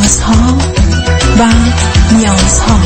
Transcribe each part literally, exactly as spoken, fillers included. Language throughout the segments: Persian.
رازها و نیازها.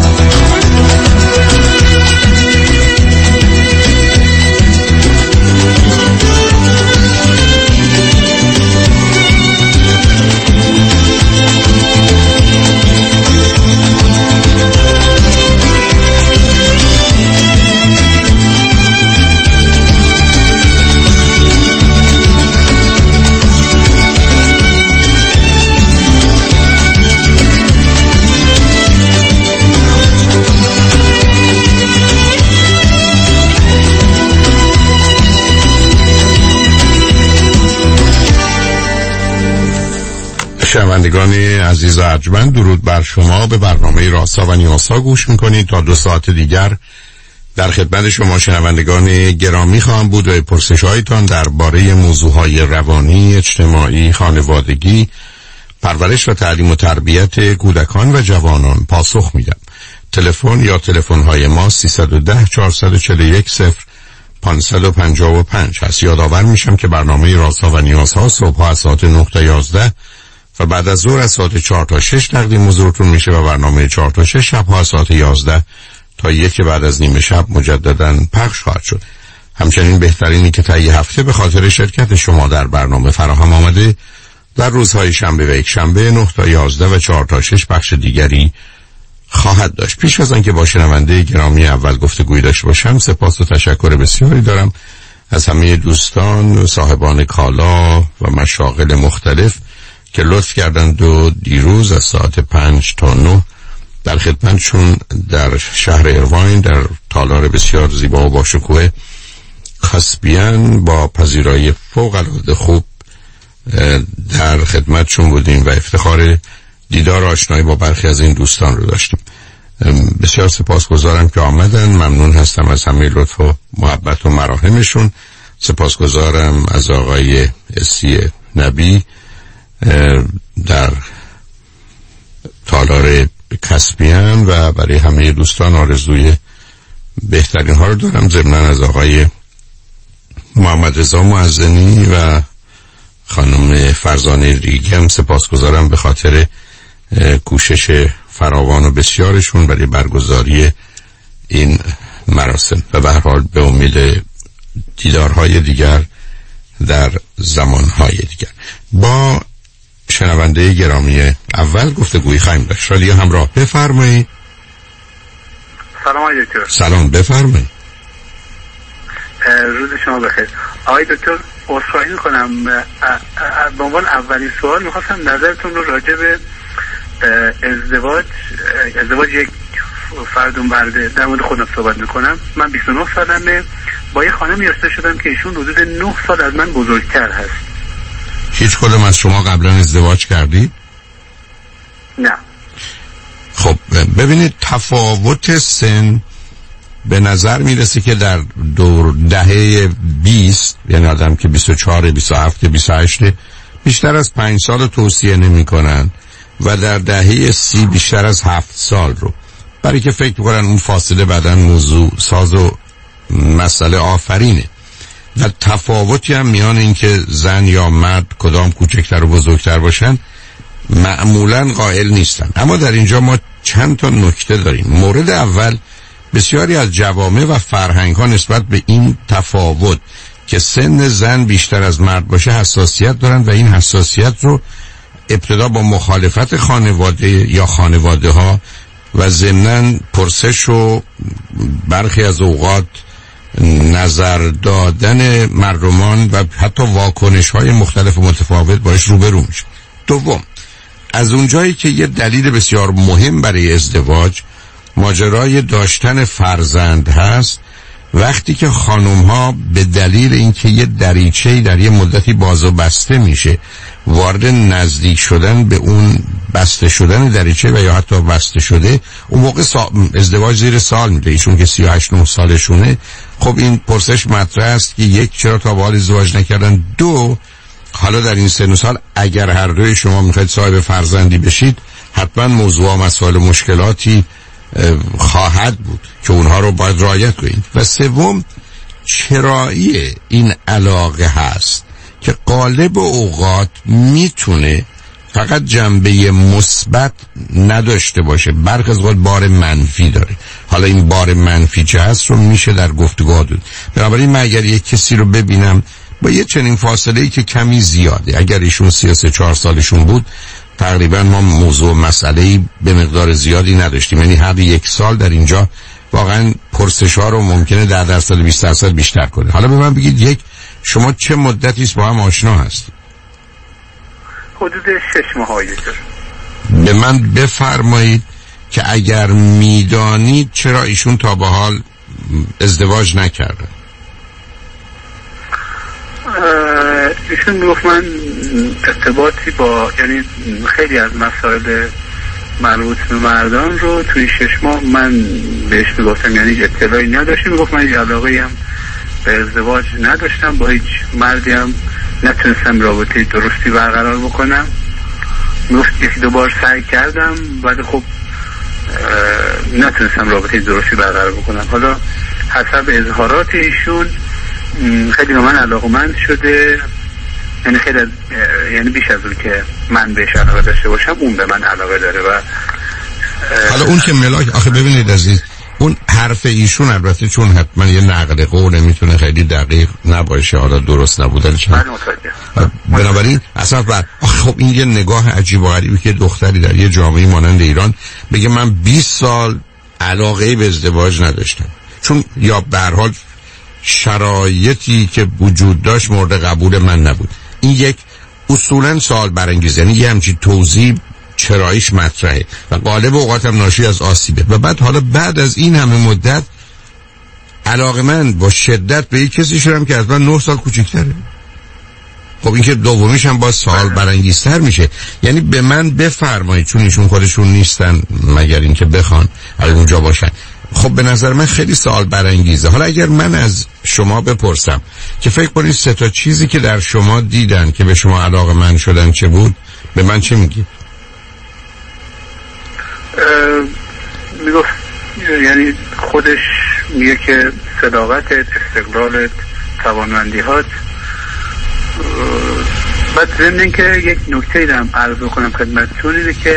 شنوندگان عزیز ارجمند، درود بر شما. به برنامه رازها و نیازها گوش میکنید. تا دو ساعت دیگر در خدمت شما شنوندگان گرامی خواهم بود و پرسش هایتان درباره موضوعهای روانی، اجتماعی، خانوادگی، پرورش و تعلیم و تربیت کودکان و جوانان پاسخ میدم. تلفن یا تلفن های ما سیصد و ده چهارصد و چهل و یک صفر پانصد و پنجاه و پنج هست. یادآور میشم که برنامه رازها و نیازها صبح از ساعت نه تا یازده و بعد از ظهر از ساعت چهار تا شش تقدیم حضورتون میشه و برنامه چهار تا شش شب ها از ساعت یازده تا یک بعد از نیمه شب مجددا پخش خواهد شد. همچنین بهترینی که تا یه هفته به خاطر شرکت شما در برنامه فراهم آمده در روزهای شنبه و یک شنبه نه تا یازده و چهار تا شش بخش دیگری خواهد داشت. پیش از آنکه با شنونده گرامی اول گفتگوی داشته باشم، سپاس و تشکر بسیاری دارم از همه دوستان صاحبان کالا و مشاغل مختلف که لطف کردند و دیروز از ساعت پنج تا نه در خدمتشون در شهر ایرواین در تالار بسیار زیبا و با شکوه کاسپیان با پذیرایی فوق العاده خوب در خدمتشون بودیم و افتخار دیدار آشنایی با برخی از این دوستان رو داشتیم. بسیار سپاسگزارم که آمدن. ممنون هستم از همه لطف و محبت و مراحمشون. سپاسگزارم از آقای اسی نبی در تالار کاسپیان و برای همه دوستان آرزوی بهترین ها رو دارم. ضمناً از آقای محمد رضا معزنی و خانم فرزانه ریگی هم سپاسگزارم به خاطر کوشش فراوان و بسیارشون برای برگزاری این مراسم و به هر حال به امید دیدارهای دیگر در زمانهای دیگر. با شنونده گرامی اول گفتگویی خواهیم داشت. رادیو همراه، بفرمایید. سلام آقای دکتر. سلام، بفرمایید. روز شما بخیر. آقای دکتر، عذرخواهی میکنم به عنوان اولین سوال میخواستم نظرتون رو راجع به ازدواج ازدواج یک فرد و مرد در مورد خودم صحبت میکنم. من بیست و نه سالمه، با یه خانمی آشنا شدم که ایشون حدود نه سال از من بزرگتر هست. هیچ کدوم از شما قبلا ازدواج کردید؟ نه. خب ببینید، تفاوت سن به نظر میرسه که در دور دهه بیست، یعنی آدم که بیست و چهار، بیست و هفت، بیست و هشت بیشتر از پنج سال توصیه نمی کنن و در دهه سی بیشتر از هفت سال رو، برای که فکر میکنن اون فاصله بعدن موضوع ساز و مسئله آفرینه. و تفاوتی هم میان این که زن یا مرد کدام کوچکتر و بزرگتر باشن معمولا قائل نیستن. اما در اینجا ما چند تا نکته داریم. مورد اول، بسیاری از جوامع و فرهنگ ها نسبت به این تفاوت که سن زن بیشتر از مرد باشه حساسیت دارن و این حساسیت رو ابتدا با مخالفت خانواده یا خانواده ها و ضمناً پرسش و برخی از اوقات نظر دادن مردمان و حتی واکنش های مختلف و متفاوت باش روبرو میشه. دوم، از اونجایی که یه دلیل بسیار مهم برای ازدواج ماجرای داشتن فرزند هست، وقتی که خانم ها به دلیل اینکه یه دریچه‌ای در یه مدتی باز و بسته میشه وارد نزدیک شدن به اون بسته شدن دریچه و یا حتی بسته شده، اون موقع سا... ازدواج زیر سال میره. ایشون که سی و هشت نه سالشونه. خب این پرسش مطرح است که یک، چرا تا به حال ازدواج نکردن؟ دو، حالا در این سن و سال اگر هر دوی شما میخواید صاحب فرزندی بشید حتما موضوع و مسائل مشکلاتی خواهد بود که اونها رو باید رعایت کنید. و سوم، چرایی این علاقه هست که غالب اوقات میتونه فقط جنبه مثبت نداشته باشه، برخی از اوقات بار منفی داره. حالا این بار منفی چه هست رو میشه در گفتگو داد. بنابراین من اگر یک کسی رو ببینم با یه چنین فاصله‌ای که کمی زیاده، اگر ایشون سی و سه چهار سالشون بود تقریبا ما موضوع مسئله‌ای به مقدار زیادی نداشتیم، یعنی هر یک سال در اینجا واقعا پرسش‌ها رو ممکنه ده درصد بیست درصد بیشتر کنه. حالا به من بگید یک شما چه مدتی است با هم آشنا هستید؟ حدود شش ماه هایی. به من بفرمایید که اگر میدانید چرا ایشون تا به حال ازدواج نکرده؟ ایشون میگفت من ارتباطی با یعنی خیلی از مسائل مربوط به مردان رو توی شش ماه من بهش میگفتم، یعنی اطلاعی نداشتم. میگفت من هیچ علاقه‌ای هم به ازدواج نداشتم، با هیچ مردی هم نتونستم رابطه درستی برقرار بکنم. میگفت یکی دو بار سعی کردم بعد خب نتونستم رابطه درستی برقرار بکنم. حالا حسب اظهارات ایشون خیلی به من علاقه‌مند شده، یعنی خیلی از یعنی بیش از اون که من بهش علاقه داشته باشم اون به من علاقه داره. و حالا اون که ملاک آخه ببینید عزیز، اون حرف ایشون البته چون حتما یه نقل قول میتونه خیلی دقیق نباشه، حالا درست نبودن چند بنابراین اصلا بعد خب این یه نگاه عجیب و غریبی که دختری در یه جامعه مانند ایران بگه من بیست سال علاقه به ازدواج نداشتم، چون یا به هر حال شرایطی که وجود داشت مورد قبول من نبود. این یک اصولا سوال برانگیز، یعنی یه همچین توضیح چراییش مطرحه و غالب اوقات هم ناشی از آسیبه. و بعد حالا بعد از این همه مدت علاقه من با شدت به یک کسی شدم که از من نه سال کوچکتره. خب این که دومیش هم با سوال برانگیزتر میشه. یعنی به من بفرمایید، چون ایشون خودشون نیستن مگر اینکه بخوان اگه اونجا باشن، خب به نظر من خیلی سوال برانگیزه. حالا اگر من از شما بپرسم که فکر کنید سه تا چیزی که در شما دیدن که به شما علاقه من شدن چه بود، به من چه میگید؟ میگفت یعنی خودش میگه که صداقتت، استقلالت، توانمندی‌هات. بعد ضمن این که یک نکته دارم عرض بکنم خدمتتون اینه که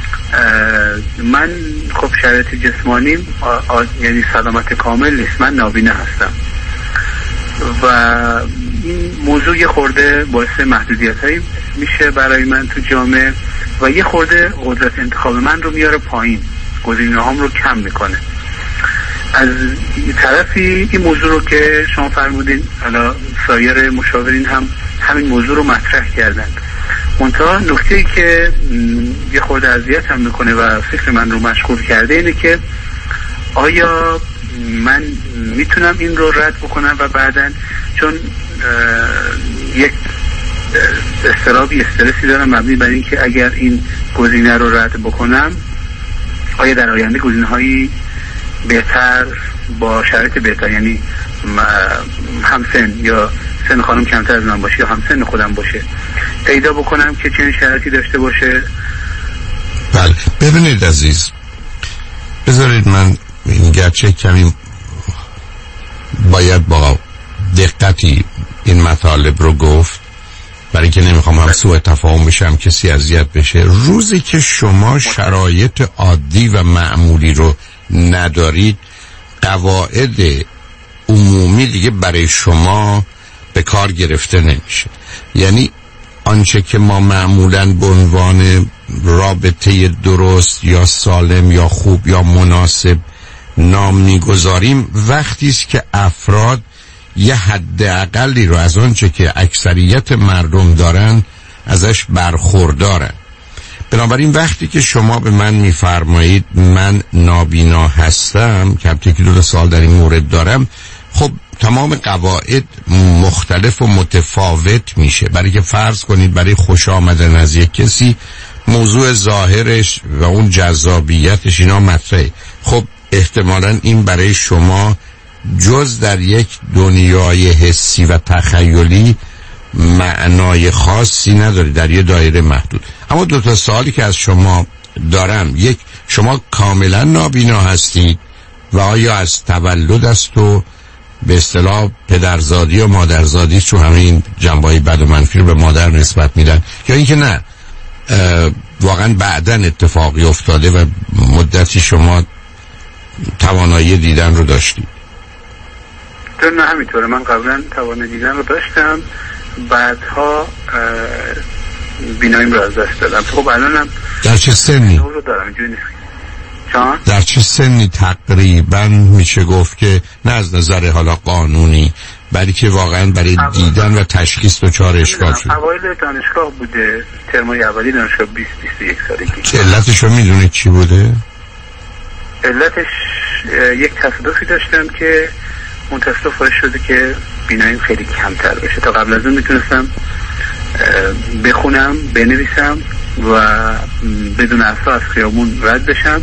من خب شرایط جسمانیم یعنی سلامت کامل نیست، من نابینا هستم و این موضوع یه خورده باعث محدودیت هایی میشه برای من تو جامعه و یه خورده قدرت انتخاب من رو میاره پایین، گزینه هام رو کم میکنه. از طرفی این موضوع رو که شما فرمودین حالا سایر مشاورین هم همین موضوع رو مطرح کردن، منتها نکته‌ای که یه خورده اذیت هم میکنه و فکر من رو مشغول کرده اینه که آیا من میتونم این رو رد بکنم و بعدن چون یک استرابی استرسی دارم مبنی بر این که اگر این گزینه رو رد بکنم آیا در آینده گزینه‌هایی بهتر با شرایط بهتر، یعنی همسن یا سن خانم کمتر از من باشه یا همسن خودم باشه پیدا بکنم که چنین شرایطی داشته باشه. بله ببینید عزیز، بذارید من این گرچه کمی باید با دقتی این مطالب رو گفت برای که نمیخوام هم سوء تفاهم بشم کسی اذیت بشه. روزی که شما شرایط عادی و معمولی رو ندارید قواعد عمومی دیگه برای شما به کار گرفته نمیشه. یعنی آنچه که ما معمولاً به عنوان رابطه درست یا سالم یا خوب یا مناسب نام میگذاریم وقتی است که افراد یه حد اقلی رو از آنچه که اکثریت مردم دارن ازش برخوردارن. بنابراین وقتی که شما به من میفرمایید من نابینا هستم که البته که دو سال در این مورد دارم، خب تمام قواعد مختلف و متفاوت میشه. برای که فرض کنید برای خوش آمدن از یک کسی موضوع ظاهرش و اون جذابیتش اینا مطرحه، خب احتمالاً این برای شما جز در یک دنیای حسی و تخیلی معنای خاصی نداره، در یه دایره محدود. اما دو تا سوالی که از شما دارم، یک شما کاملا نابینا هستید و آیا از تولد است و به اصطلاح پدرزادی و مادرزادی چون همه این جنبه‌های بد و منفی رو به مادر نسبت میدن، یا اینکه نه واقعا بعداً اتفاقی افتاده و مدتی شما توانایی دیدن رو داشتید؟ نه همینطوره، من قبلا توانایی دیدن رو داشتم، بعدها بیناییم رو از دست دادم. خب الانم در چه سنی؟ رو دارم چان؟ در چه سنی تقریبا میشه گفت که نه از نظر حالا قانونی بلکه واقعا برای دیدن و تشخیص دچار اشکال شد؟ اوایل دانشگاه بوده، ترمای اولی دانشگاه بیست بیست و یک سالگی. علتش رو میدونید چی بوده؟ علتش یک تصادفی داشتم که اون تصادف باعث شده که بیناییم خیلی کمتر بشه. تا قبل از اون میتونستم بخونم، بنویسم و بدون عصا از خیابون رد بشم،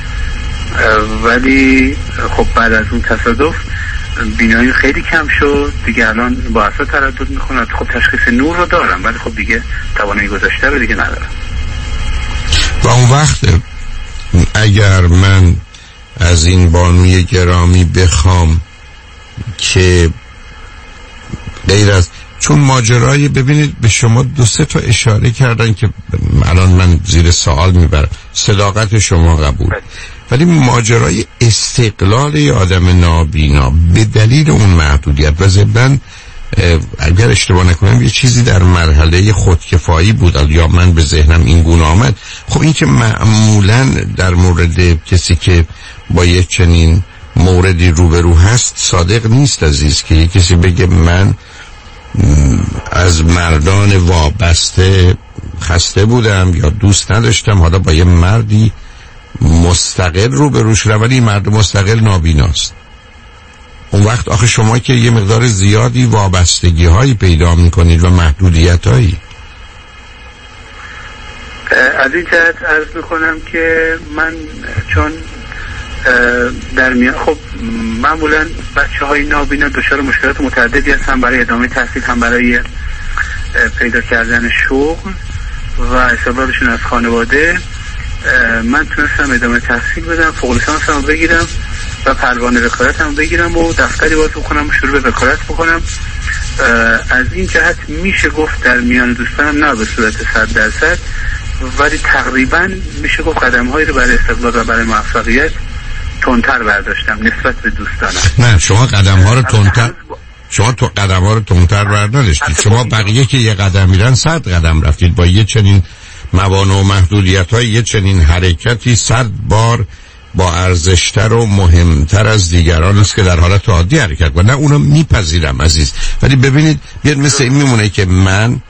ولی خب بعد از اون تصادف بینایی خیلی کم شد دیگه. الان با عصا تردد میخونم. خب تشخیص نور رو دارم ولی خب دیگه توانایی گذاشته رو دیگه ندارم. و اون وقت اگر من از این بانوی گرامی بخوام که غیر از چون ماجرای ببینید به شما دو سه تا اشاره کردن که الان من زیر سوال میبرم، صداقت شما قبول، ولی ماجرای استقلال یه آدم نابینا به دلیل اون محدودیت و ضمناً اگر اشتباه نکنم یه چیزی در مرحله خودکفایی بود یا من به ذهنم این گونه آمد. خب این که معمولاً در مورد کسی که با یه چنین موردی روبرو هست صادق نیست عزیز که یه کسی بگه من از مردان وابسته خسته بودم یا دوست نداشتم حالا با یه مردی مستقل روبرو شدم ولی مرد مستقل نابیناست. اون وقت آخه شما که یه مقدار زیادی وابستگی هایی پیدا میکنید و محدودیت هایی. از این جهت عرض میکنم که من چون در میان خب معمولا بچه های نابینا دچار مشکلات متعددی هستن برای ادامه تحصیل، هم برای پیدا کردن شغل و استقلالشون از خانواده. من تونستم ادامه تحصیل بدم، فوق لیسانس هم بگیرم و پروانه وکالت هم بگیرم و دفتری باز بکنم و شروع به وکالت بکنم. از این جهت میشه گفت در میان دوستانم نه به صورت صد درصد ولی تقریبا میشه گفت قدم هایی رو برای استقلال و برای موفقیت تندتر برداشتم نسبت به دوستانم. نه شما قدم ها رو تندتر شما تو قدم ها رو تندتر برداشتید. شما بقیه که یه قدم میرن صد قدم رفتید. با یه چنین موانع و محدودیت های یه چنین حرکتی صد بار با ارزشتر و مهمتر از دیگران است که در حالت عادی حرکت کنه. نه اونو میپذیرم عزیز، ولی ببینید بیاد مثل این میمونه که من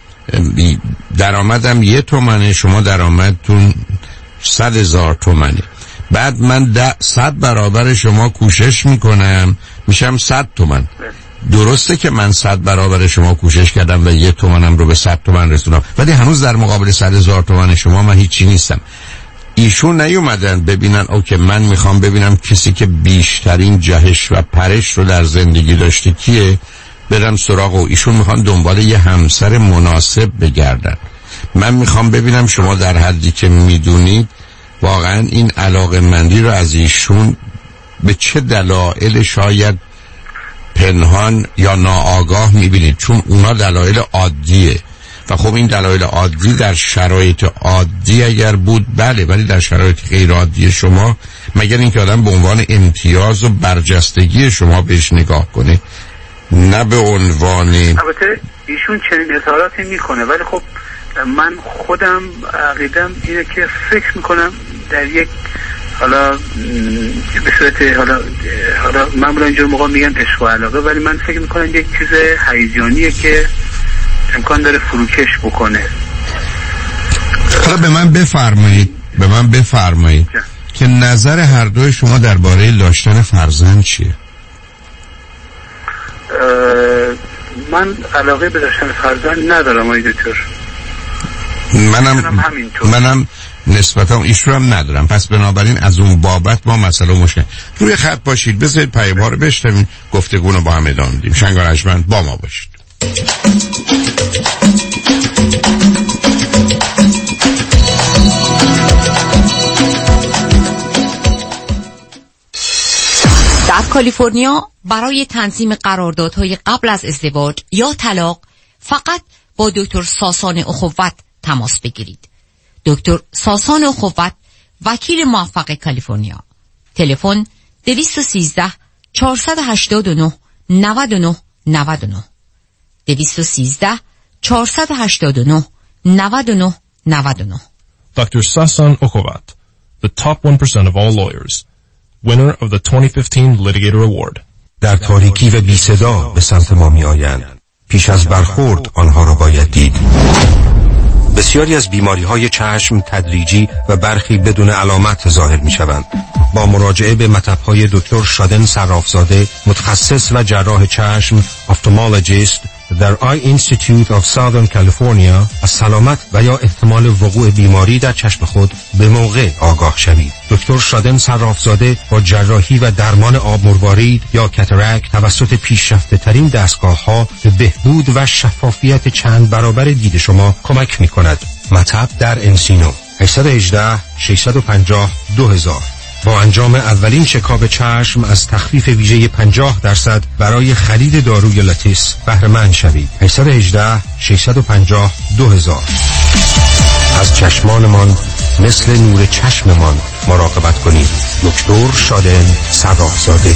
درآمدم یه تومنه، شما درآمدتون صد هزار تومنه، بعد من ده صد برابر شما کوشش میکنم میشم صد تومن. درسته که من صد برابر شما کوشش کردم و یه تومنم رو به صد تومن رسونم ولی هنوز در مقابل صد هزار تومن شما من هیچی نیستم. ایشون نیومدن ببینن اوکی من میخوام ببینم کسی که بیشترین جهش و پرش رو در زندگی داشته کیه، برم سراغ و ایشون میخوان دنبال یه همسر مناسب بگردن. من میخوام ببینم شما در حدی که میدونید واقعا این علاقه‌مندی رو از ایشون به چه دلایل شاید پنهان یا ناآگاه میبینید، چون اونا دلایل عادیه و خب این دلایل عادی در شرایط عادی اگر بود بله، ولی در شرایط غیر عادی شما مگر اینکه آدم به عنوان امتیاز و برجستگی شما بهش نگاه کنه نه به عنوان. البته ایشون چنین اظهاراتی میکنه ولی خب من خودم عقیدم اینه که فکر میکنم در یک حالا به صورت حالا حالا معمولا اینجور موقع میگن عشق و علاقه ولی من فکر میکنم یک چیز هیجانیه که امکان داره فروکش بکنه. حالا به من بفرمایید به من بفرمایید جا. که نظر هر دوی شما درباره داشتن فرزند چیه؟ من علاقه به داشتن فرزند ندارم آقای دکتر. منم منم نسبتا ایشون هم ندارم، پس بنابراین از اون بابت ما مسئله مشکل. روی خط باشید بذارید پیام ها رو بشنویم، گفتگو رو با هم ادامه میدیم. شنگ ارجمند با ما باشید. در کالیفرنیا برای تنظیم قراردادهای قبل از ازدواج یا طلاق فقط با دکتر ساسان اخوت تماس بگیرید. دکتر ساسان اخوت، وکیل موفق کالیفرنیا. تلفن دویست و سیزده چهارصد و هشتاد و نه نود و نه نود و نه دویست و سیزده چهارصد و هشتاد و نه نود و نه نود و نه. Doctor Sasan Okhovat, the top one percent of all lawyers, winner of the twenty fifteen Litigator Award. در تاریکی و بی صدا به سمت ما می آیند. پیش از برخورد آنها را باید دید. بسیاری از بیماری‌های چشم تدریجی و برخی بدون علامت ظاهر می‌شوند. با مراجعه به مطب‌های دکتر شادن صرافزاده، متخصص و جراح چشم، افتالمولوژیست در آی اینستیتیوت آف ساودرن کالیفرنیا، از سلامت و یا احتمال وقوع بیماری در چشم خود به موقع آگاه شوید. دکتر شادن صرافزاده با جراحی و درمان آب مروارید یا کاتاراکت توسط پیشرفته ترین دستگاه‌ها به بهبود و شفافیت چند برابر دید شما کمک می‌کند. مطب در انسینو هشت یک هشت شش پنج صفر دو هزار. با انجام اولین چکاپ چشم از تخفیف ویژه پنجاه درصد برای خرید داروی لاتیس بهره مند شوید. هشت یک هشت شش پنج صفر دو هزار. از چشمانمان مثل نور چشممان مراقبت کنید. دکتر شادن صرافزاده.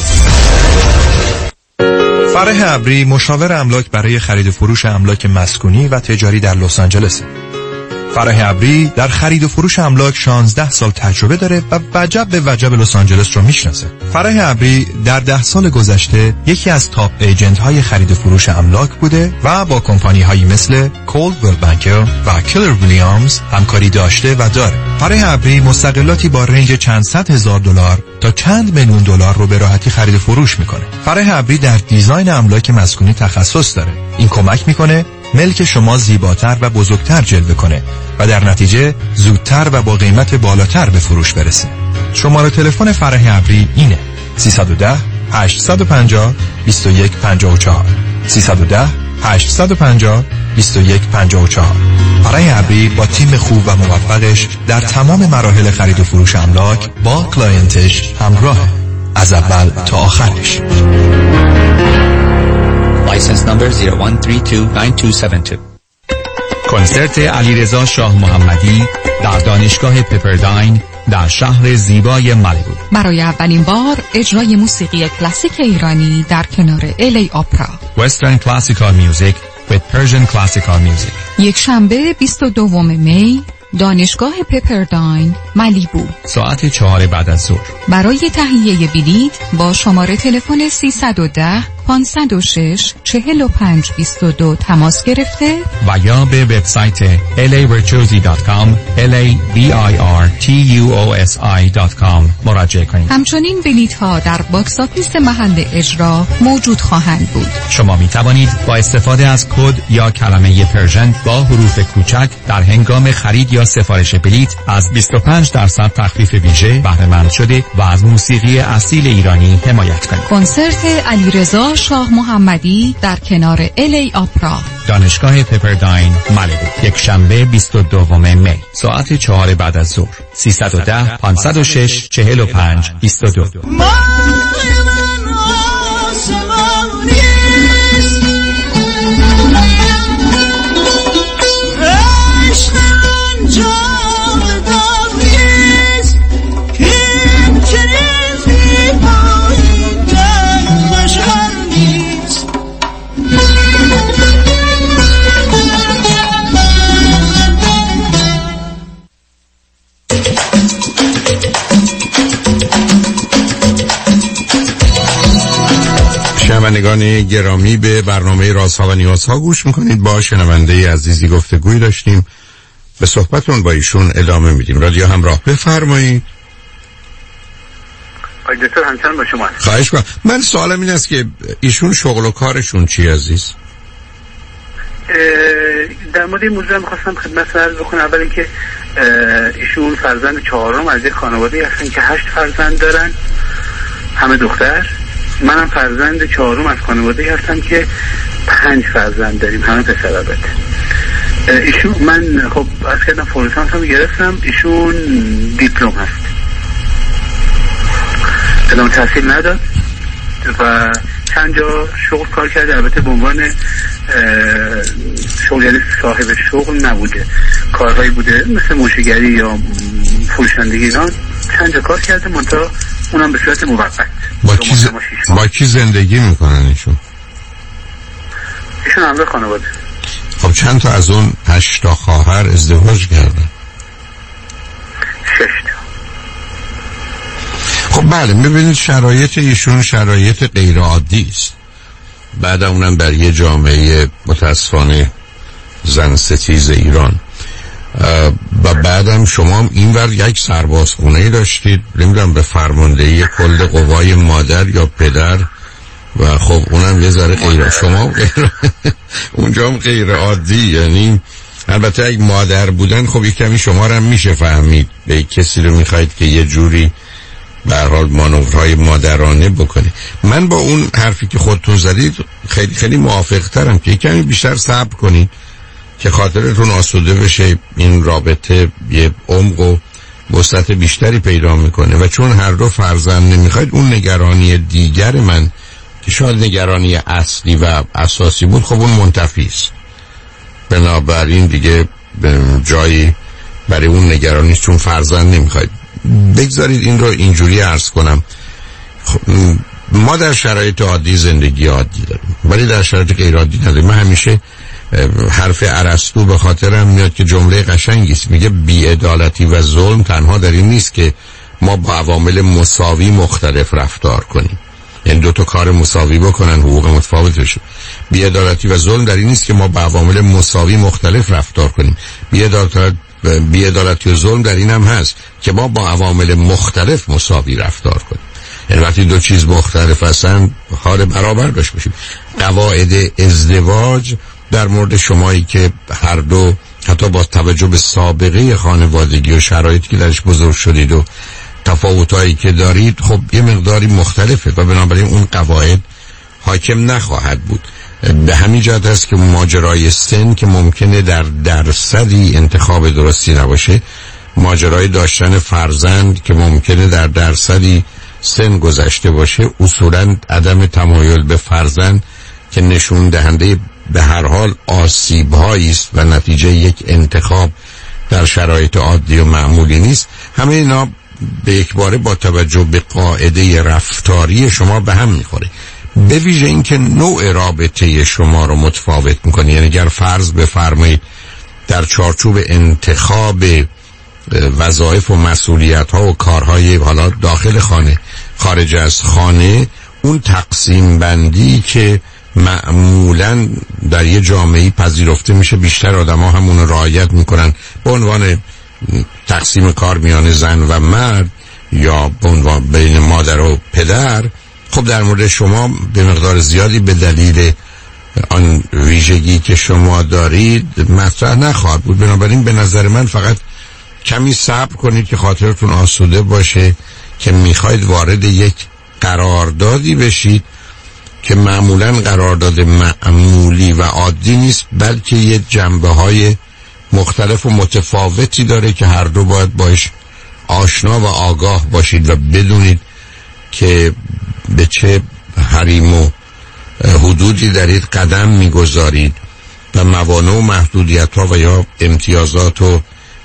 فرح ابری، مشاور املاک برای خرید و فروش املاک مسکونی و تجاری در لس آنجلس. فرح ابری در خرید و فروش املاک شانزده سال تجربه داره و وجب به وجب لس آنجلس رو میشناسه. فرح ابری در ده سال گذشته یکی از تاپ ایجنت های خرید و فروش املاک بوده و با کمپانی هایی مثل کولدویل بانکر و کلر ویلیامز همکاری داشته و داره. فرح ابری مستقلاتی با رنج چند صد هزار دلار تا چند میلیون دلار رو به راحتی خرید و فروش میکنه. فرح ابری در دیزاین املاک مسکونی تخصص داره. این کمک میکنه ملک شما زیباتر و بزرگتر جلوه کنه و در نتیجه زودتر و با قیمت بالاتر به فروش برسه. شماره تلفن فرح ابری اینه سیصد و ده هشتصد و پنجاه بیست و یک پنجاه و چهار سیصد و ده هشتصد و پنجاه بیست و یک پنجاه و چهار. فرح ابری با تیم خوب و موفقش در تمام مراحل خرید و فروش املاک با کلاینتش همراهه، از اول تا آخرش. License number zero one three two nine two seven two. کنسرت علیرضا شاه محمدی در دانشگاه پپرداین در شهر زیبای مالیبو. برای اولین بار اجرای موسیقی کلاسیک ایرانی در کنار ال ای اپرا. Western Classical Music with Persian Classical Music. یک شنبه بیست و دوم می، دانشگاه پپرداین، مالیبو، ساعت چهار بعد از ظهر. برای تهیه بلیط با شماره تلفن سیصد و ده پانصد و شش چهل و پنج بیست و دو تماس گرفته و یا به وبسایت ال ای virtuosi dot com ال ای virtuosi dot com مراجعه کنید. همچنین بلیط ها در باکس آفیس محل اجرا موجود خواهند بود. شما می توانید با استفاده از کد یا کلمه پرژن با حروف کوچک در هنگام خرید یا سفارش بلیط از بیست و پنج درصد تخفیف ویژه بهره مند شده و از موسیقی اصیل ایرانی حمایت کنید. کنسرت علیرضا شاه محمدی در کنار ال ای اپرا، دانشگاه پپرداین، مالیبو، یک شنبه بیست و دوم می، ساعت چهار بعد از ظهر. سیصد و ده پانصد و شش چهل و پنج بیست و دو. شنوندگان گرامی، به برنامه رازها و نیازها گوش میکنید. با شنونده عزیزی گفتگوی داشتیم، به صحبتون با ایشون ادامه میدیم. رادیو همراه، بفرمایید. آقای دکتر همچنان با شما. خواهش کنم. من سوالم این است که ایشون شغل و کارشون چی عزیز؟ در مورد این موضوع میخواستم خدمت عرض بکنم. اول اینکه ایشون فرزند چهارم از یک خانواده هستن که هشت فرزند دارن، همه دختر. منم فرزند چهارم از خانواده هستم که پنج فرزند داریم، همه پسر. البته ایشون، من خب از کردم فورسانس هم گرفتم، ایشون دیپلم هست، ادامه تحصیل نداد و چند جا شغل کار کرده، البته به عنوان شغل، یعنی صاحب شغل نبوده، کارهایی بوده مثل موشگری یا فروشندگی اینا، چند جا کار کرده منتها اونم به صورت موقت. با کی ز... با کی زندگی میکنن ایشون؟ ایشون همراه خانواده. خب چند تا از اون هشت تا خواهر ازدواج کردن؟ شش تا. خب بله، میبینید شرایط ایشون شرایط غیر عادی است. بعد اونم در یه جامعه متاسفانه زن ستیز ایران، و بعدم شما اینور یک سربازخونه داشتید، نمیدونم به فرماندهی کل قوای مادر یا پدر، و خب اونم یه ذره غیر، شما غیر اونجا هم غیر عادی. یعنی البته اگه مادر بودن خب یک کمی شما رو هم میشه فهمید، به کسی رو میخواید که یه جوری به هر حال مانورهای مادرانه بکنه. من با اون حرفی که خودتون زدید خیلی خیلی موافق ترم که کمی بیشتر صبر کنید که خاطرتون آسوده بشه، این رابطه یه عمق و وسعت بیشتری پیدا میکنه. و چون هر دو فرزند نمیخواید، اون نگرانی دیگر من که شاید نگرانی اصلی و اساسی بود خب اون منتفی است. بنابراین دیگه جایی برای اون نگرانی، چون فرزند نمیخواید. بگذارید این رو اینجوری عرض کنم، ما در شرایط عادی زندگی عادی داریم ولی در شرایط غیر عادی نداریم. من همیشه حرف ارسطو به خاطرم میاد که جمله قشنگی است، میگه بی‌عدالتی و ظلم تنها در این نیست که ما با عوامل مساوی مختلف رفتار کنیم، یعنی دو تا کار مساوی بکنن حقوق متفاوت بشه. بی‌عدالتی و ظلم در این نیست که ما با عوامل مساوی مختلف رفتار کنیم. بی‌عدالت بی‌عدالتی و ظلم در این هم هست که ما با عوامل مختلف مساوی رفتار کنیم. یعنی وقتی دو چیز مختلف هستن حال برابر داشته باشیم. قواعد ازدواج در مورد شمایی که هر دو حتی با توجه به سابقه خانوادگی و شرایطی که درش بزرگ شدید و تفاوتایی که دارید خب یه مقداری مختلفه و بنابراین اون قواعد حاکم نخواهد بود. به همین جهت است که ماجرای سن که ممکنه در درصدی انتخاب درستی نباشه، ماجرای داشتن فرزند که ممکنه در درصدی سن گذشته باشه، اصولاً عدم تمایل به فرزند که نشون دهنده به هر حال آسیب‌هایی است و نتیجه یک انتخاب در شرایط عادی و معمولی نیست. همه اینا به یک باره با توجه به قاعده رفتاری شما به هم میخوره، به ویژه اینکه نوع رابطه شما رو متفاوت میکنه. یعنی اگر فرض بفرمایید در چارچوب انتخاب وظایف و مسئولیت ها و کارهای حالا داخل خانه، خارج از خانه، اون تقسیم بندی که معمولاً در یه جامعه پذیرفته میشه، بیشتر آدم ها همون رعایت میکنن به عنوان تقسیم کار میان زن و مرد یا به عنوان بین مادر و پدر. خب در مورد شما به مقدار زیادی به دلیل آن ویژگی که شما دارید مطرح نخواهد بود. بنابراین به نظر من فقط کمی صبر کنید که خاطرتون آسوده باشه که میخواید وارد یک قراردادی بشید که معمولاً قرارداد معمولی و عادی نیست، بلکه یه جنبه های مختلف و متفاوتی داره که هر دو باید باش آشنا و آگاه باشید و بدونید که به چه حریم و حدودی دارید قدم میگذارید و موانع و محدودیت ها و یا امتیازات و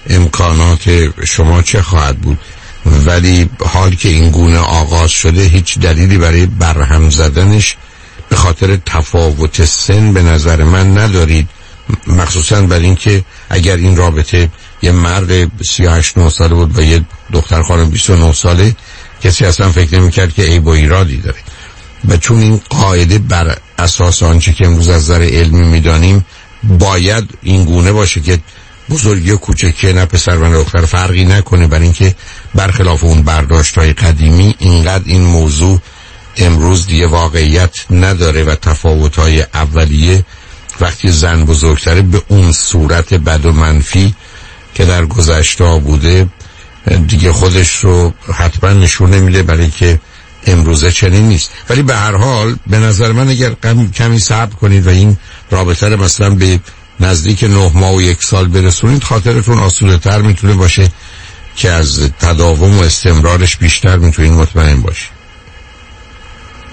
امکانات شما چه خواهد بود. ولی حال که این گونه آغاز شده هیچ دلیلی برای برهم زدنش به خاطر تفاوت سن به نظر من ندارید، مخصوصا برای اینکه اگر این رابطه یه مرد سی و هشت نه ساله بود و یه دختر خانم بیست و نه ساله، کسی اصلا فکر نمی‌کرد که عیب و ایرادی داره. و چون این قاعده بر اساس آنچه که امروز از نظر علمی می‌دانیم باید این گونه باشه که بزرگی و کوچکی نه پسر و نه دختر فرقی نکنه، برای اینکه برخلاف اون برداشت‌های قدیمی اینقدر این موضوع امروز دیگه واقعیت نداره و تفاوت‌های اولیه وقتی زن بزرگتره به اون صورت بد و منفی که در گذشته بوده دیگه خودش رو حتما نشون نمیده، برای که امروزه چنین نیست. ولی به هر حال به نظر من اگر کمی صبر کنید و این رابطه رو مثلا به نزدیک نه ماه و یک سال برسونید، خاطرتون آسوده تر میتونه باشه که از تداوم و استمرارش بیشتر میتونید مطمئن باشید.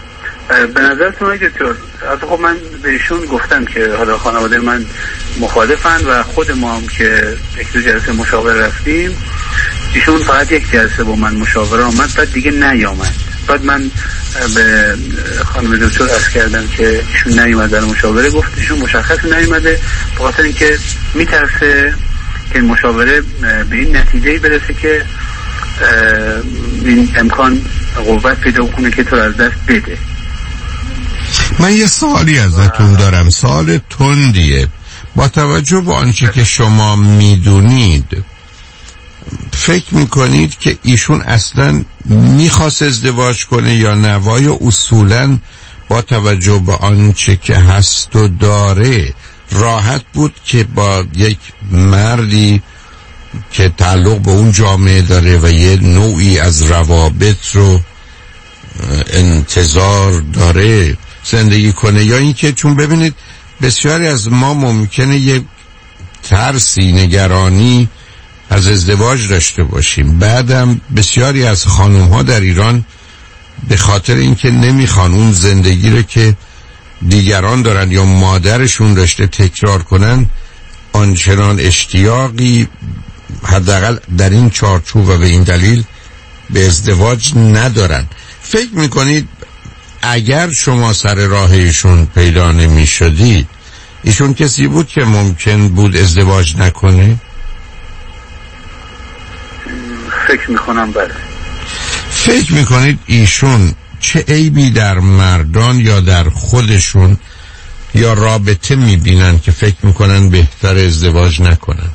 به نظرتون آقای دکتر، خب من بهشون گفتم که حالا خانواده من مخالفن و خود ما هم که یک دو جلسه مشاوره رفتیم، ایشون فقط یک جلسه با من مشاوره آمد، بعد دیگه نیامد. بعد من به خانم دکتر عرض کردم که ایشون نیومد در مشاوره، گفت ایشون مشخص نیومده به خاطر اینکه میترسه که این مشاوره به این نتیجه برسه که این امکان قوت پیدا کنه که تو از دست بده. من یه سوالی ازتون دارم، سوال تندیه. با توجه به آنچه که شما میدونید، فکر میکنید که ایشون اصلا میخواست ازدواج کنه یا نه؟ و یا اصولا با توجه به آنچه که هست و داره راحت بود که با یک مردی که تعلق به اون جامعه داره و یه نوعی از روابط رو انتظار داره زندگی کنه؟ یا اینکه چون ببینید بسیاری از ما ممکنه یه ترسی، نگرانی از ازدواج داشته باشیم، بعدم بسیاری از خانم ها در ایران به خاطر اینکه نمیخوان اون زندگی رو که دیگران دارن یا مادرشون داشته تکرار کنن، آنچنان اشتیاقی حداقل در این چارچوب و به این دلیل به ازدواج ندارن. فکر میکنید اگر شما سر راه ایشون پیدا نمی شدید، ایشون کسی بود که ممکن بود ازدواج نکنه؟ فکر میکنم بله. فکر میکنید ایشون چه عیبی در مردان یا در خودشون یا رابطه میبینن که فکر میکنن بهتر ازدواج نکنن؟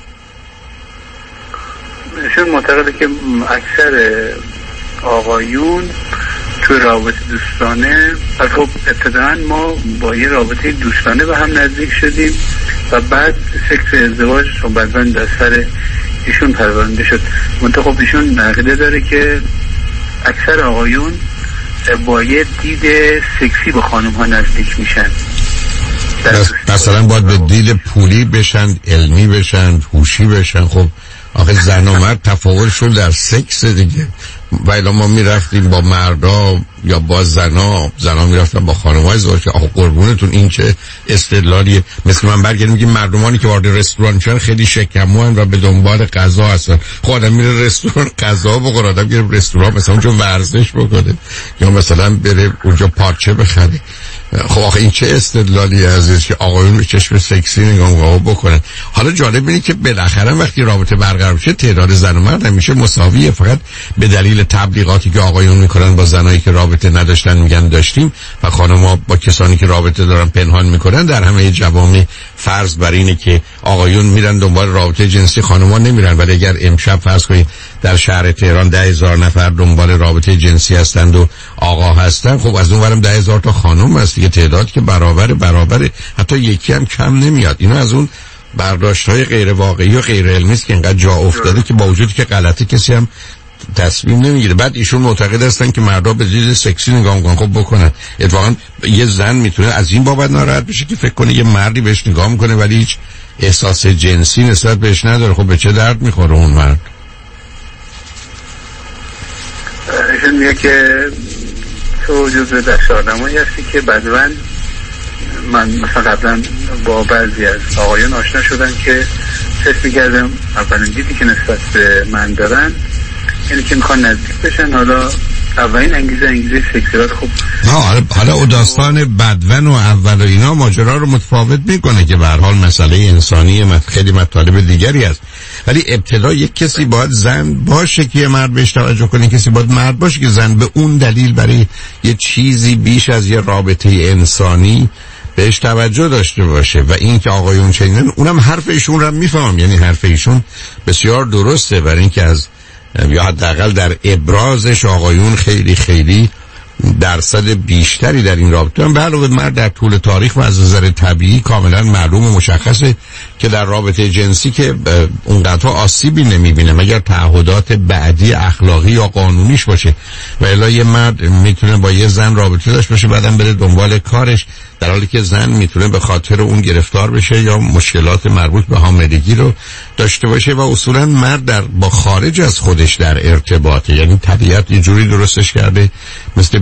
ایشون معتقده که اکثر آقایون توی رابطه دوستانه، خب ابتداً ما با یه رابطه دوستانه به هم نزدیک شدیم و بعد فکر ازدواج و بعداً در سر ایشون پرورنده شد. منطقه خب ایشون عقیده داره که اکثر آقایون با یه دید سکسی به خانم ها نزدیک میشن. مثلا باید به دید پولی بشن، علمی بشن، هوشی بشن. خب آخه زن و مرد تفاوتشون در سکس دیگه. ولی ما میرفتیم با مردا یا با زنا، زنا میرفتن با خانم‌ها ازدواج که آخه قربونتون این چه استدلالیه؟ مثل من برگردیم میگیم مردمانی که وارد رستوران میشن خیلی شکموان و به دنبال غذا هستن. خب آدم میره رستوران غذا بخوره، آدم میره رستوران مثلا اونجا ورزش بکنه یا مثلا بره اونجا پارچه بخره. خب آخه این چه استدلالی ازش که آقایون به چشم سکسی نگاه بکنن؟ حالا جالب اینه که بالاخره وقتی رابطه برقرار میشه تعداد زن و مرد همیشه مساویه، فقط به دلیل تبلیغاتی که آقایون میکنن با زنایی که رابطه نداشتن میگن داشتیم و خانم‌ها با کسانی که رابطه دارن پنهان میکنن. در همه جوامع فرض بر اینه که آقایون میرن دنبال رابطه جنسی، خانم‌ها نمیرن. ولی اگر امشب فرض کنید در شهر تهران ده هزار نفر دنبال رابطه جنسی هستند و آقا هستن، خب از اون ورم ده هزار تا خانم هست دیگه، تعداد که برابر برابر حتی یکی هم کم نمیاد. اینا از اون برداشت‌های غیر واقعی و غیر علمی است که اینقدر جا افتاده که با وجودی که غلطه کسی هم تصمیم نمیگیره. بعد ایشون معتقد هستن که مردا به دید سکسی نگاه میکنن. خب بکنن. اتفاقا یه زن میتونه از این بابت ناراحت بشه که فکر کنه یه مردی بهش نگاه میکنه ولی هیچ احساس جنسی نسبت بهش نداره. خب به چه درد میخوره اون مرد؟ ایشون میگه که تو جزو دست آدمایی هستی که بدون، من مثلا قبلا با بعضی از آقایان آشنا شدن که حس میکردم اولین دیدی که نسبت به من دارن یعنی که میخوان نزدیک بشن. حالا اولین انگیزه انگیزه سکسی. خب حالا حالا او داستان بدون و اول و اینا ماجرا رو متفاوت میکنه که به هر حال مسئله انسانی خیلی مطالب دیگری است. ولی ابتدا یک کسی باید زن باشه که یه مرد بهش توجه کنه، کسی باید مرد باشه که زن به اون دلیل برای یه چیزی بیش از یه رابطه انسانی بهش توجه داشته باشه. و این که آقایون چنین، اونم حرف ایشون رو میفهم، یعنی حرف ایشون بسیار درسته، برای اینکه از یا حداقل در ابرازش آقایون خیلی خیلی درصد بیشتری در این رابطه هم. به علاوه مرد در طول تاریخ و از نظر طبیعی کاملا معلوم و مشخصه که در رابطه جنسی که اونقدر آسیبی نمیبینه مگر تعهدات بعدی اخلاقی یا قانونیش باشه. و الا یه مرد میتونه با یه زن رابطه داشته باشه بعدم بره دنبال کارش، در حالی که زن میتونه به خاطر اون گرفتار بشه یا مشکلات مربوط به حاملگی رو داشته باشه. و اصولا مرد در با خارج از خودش در ارتباطه، یعنی طبیعت یه جوری درستش کرده مثل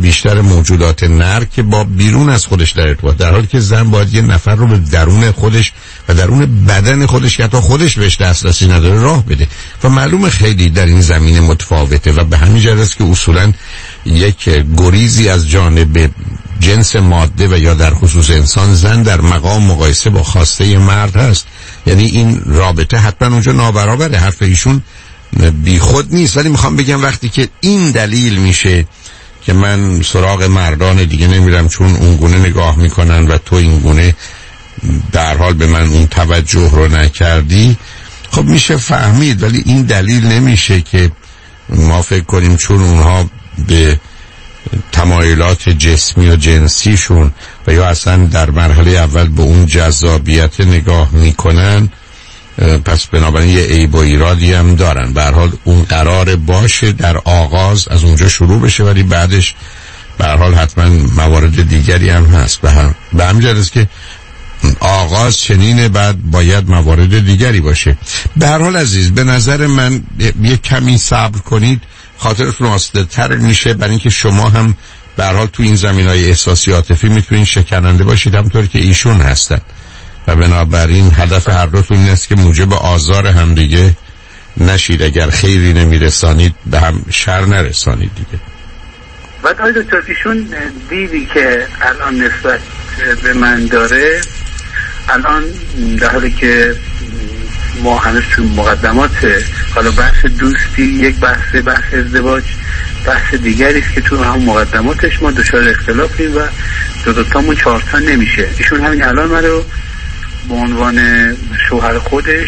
بیشتر موجودات نر که با بیرون از خودش در ارتباط، در حالی که زن باید یه نفر رو به درون خودش و درون بدن خودش که حتی خودش بهش دسترسی نداره راه بده و معلومه خیلی در این زمینه متفاوته و به همین جهت است که اصولاً یک گریزی از جانب جنس ماده و یا در خصوص انسان زن در مقام مقایسه با خواسته مرد هست. یعنی این رابطه حتما اونجا نابرابره. حرف ایشون بی خود نیست، ولی میخوام بگم وقتی که این دلیل میشه که من سراغ مردان دیگه نمیرم چون اون گونه نگاه میکنن و تو این گونه در حال به من اون توجه رو نکردی، خب میشه فهمید، ولی این دلیل نمیشه که ما فکر کنیم چون اونها به تمایلات جسمی و جنسیشون و یا اصلا در مرحله اول به اون جذابیت نگاه میکنن پس بنابراین یه عیب و ایرادی هم دارن. به هر حال اون قرار باشه در آغاز از اونجا شروع بشه، ولی بعدش به هر حال حتما موارد دیگری هم هست. به هم به همین جهت است که آغاز چنینه، بعد باید موارد دیگری باشه. به هر حال عزیز، به نظر من یه کمی صبر کنید، خاطرتون آسوده تر میشه، برای اینکه شما هم به هر حال تو این زمینهای احساسی عاطفی میتونین شکننده باشید همونطور که ایشون هستن و بنابراین هدف هر دوتون این است که موجب آزار هم دیگه نشید. اگر خیری نمیرسانید به هم شر نرسانید دیگه. و آقای دکتر ایشون دیدی که الان نسبت به من داره، الان در حالی که ما هنوز تو مقدمات حالا بحث دوستی، یک بحث بحث ازدواج بحث دیگری است که تو هم مقدماتش ما دچار اختلافیم و دو دوتامون چهارتا نمیشه. ایشون همین الان من رو به عنوان شوهر خودش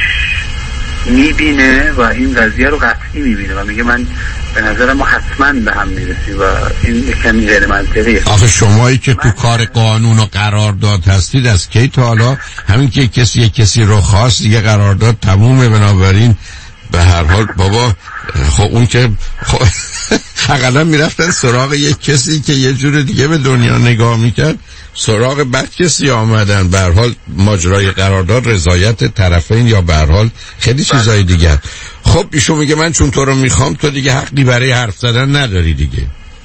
میبینه و این قضیه رو قطعی میبینه و میگه من به نظرم ما حتما به هم میرسیم و این کمی غیر منطقیه. آخه شمایی که تو کار قانون و قرارداد هستید از کی تا حالا همین که کسی یک کسی رو خواست دیگه قرارداد تمومه، بنابراین به هر حال بابا خب اون که خب اقلا میرفتن سراغ یک کسی که یه جور دیگه به دنیا نگاه میکرد، سراغ بد کسی آمدن. به هر حال ماجرای قرارداد رضایت طرفین یا به هر حال خیلی چیزای دیگه. خب ایشون میگه من چون تو رو میخوام تو دیگه حقی برای حرف زدن نداری دیگه.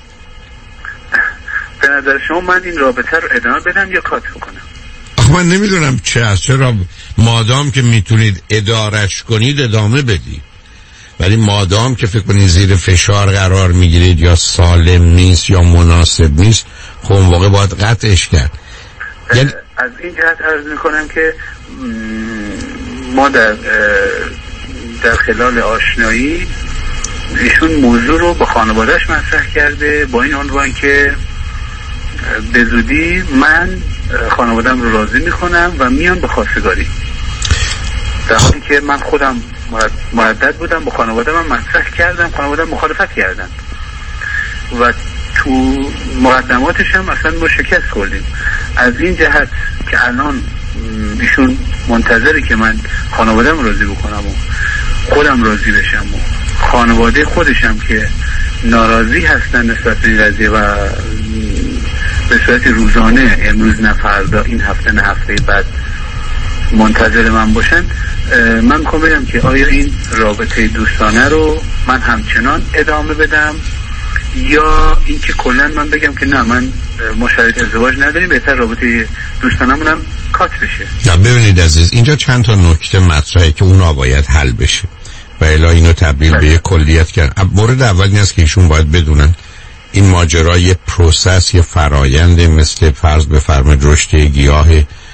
به نظر شما من این رابطه رو ادامه بدم یا کات بکنم؟ آخه من نمیدونم چه هست، چرا مادام که میتونید ادارش کنید ادامه بدید، ولی مادام که فکر کنید زیر فشار قرار میگیرید یا سالم نیست یا مناسب نیست، خب اون واقع باید قطعش کرد. یعنی از این جهت عرض میکنم که ما در در خلال آشنایی ایشون موضوع رو با خانوادهش مطرح کرده با این عنوان که به زودی من خانوادم رو راضی میکنم و میان به خواستگاری، در حالی که من خودم مردد بودم با خانواده من مطرح کردم، خانواده مخالفت کردن و تو مقدماتش هم اصلا ما شکست خوردیم. از این جهت که الان ایشون منتظره که من خانوادم راضی بکنم و خودم راضی بشم و خانواده خودشم که ناراضی هستن نسبت به این قضیه و به صورت روزانه امروز نه فردا این هفته نه هفته بعد منتظر من باشن، من میخوام بگم که آیا این رابطه دوستانه رو من همچنان ادامه بدم یا اینکه کلا من بگم که نه من ما شرایط ازدواج نداریم، بهتر رابطه دوستانمون هم کات بشه. نه ببینید عزیز، اینجا چند تا نکته مطرحه که اونا باید حل بشه و الا اینو تبدیل به یک کلیت کردن. مورد اول این است که ایشون باید بدونن این ماجرا یه پروسس، یه فرایند مثل فرض بفرمایید رشد گیاه،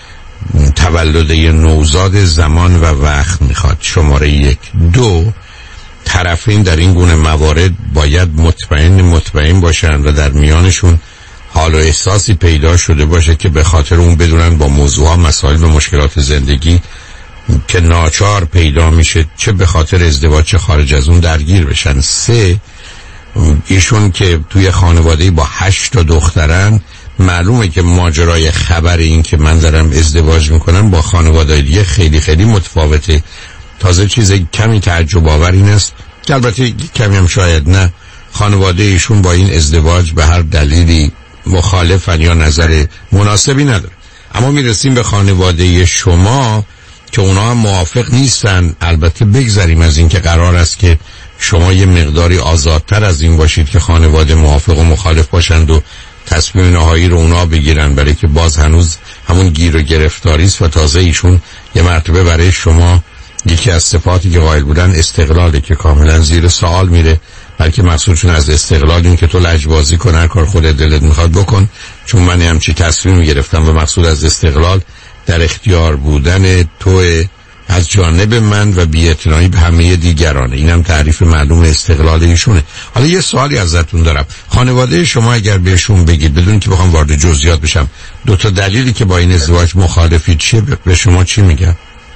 تولد یه نوزاد زمان و وقت میخواد. شماره یک. دو، طرفین در این گونه موارد باید مطمئن مطمئن باشن و در میانشون حال و احساسی پیدا شده باشه که به خاطر اون بدونن با موضوعها مسائل و مشکلات زندگی که ناچار پیدا میشه چه به خاطر ازدواج چه خارج از اون درگیر بشن. سه، ایشون که توی خانواده با هشت تا دخترن، معلومه که ماجرای خبر این که من دارم ازدواج میکنم با خانواده دیگه خیلی خیلی متفاوته. تازه چیز کمی تعجب آور این است که البته کمی هم شاید نه، خانواده ایشون با این ازدواج به هر دلیلی مخالفن یا نظر مناسبی نداره. اما میرسیم به خانواده شما که اونا هم موافق نیستن. البته بگذاریم از این که قرار است که شما یه مقداری آزادتر از این باشید که خانواده موافق و مخالف باشند و تصمیم نهایی رو اونا بگیرن، برای که باز هنوز همون گیر و گرفتاری است و تازه ایشون یه مرتبه برای شما یکی از صفاتی که قائل بودن استقلاله که کاملا زیر سوال میره، بلکه مقصودشون از استقلال این که تو لجبازی کن، هر کار خودت دلت میخواد بکن چون من همچی تصمیم گرفتم، و مقصود از استقلال در اختیار بودن تو از جانب من و بی‌اعتنایی به همه دیگرانه. اینم تعریف معلوم استقلال ایشونه. حالا یه سوالی ازتون دارم، خانواده شما اگر بهشون بگید بدون که بخوام وارد جزئیات بشم، دو تا دلیلی که با این ازدواج مخالفی چیه، به شما چی میگن؟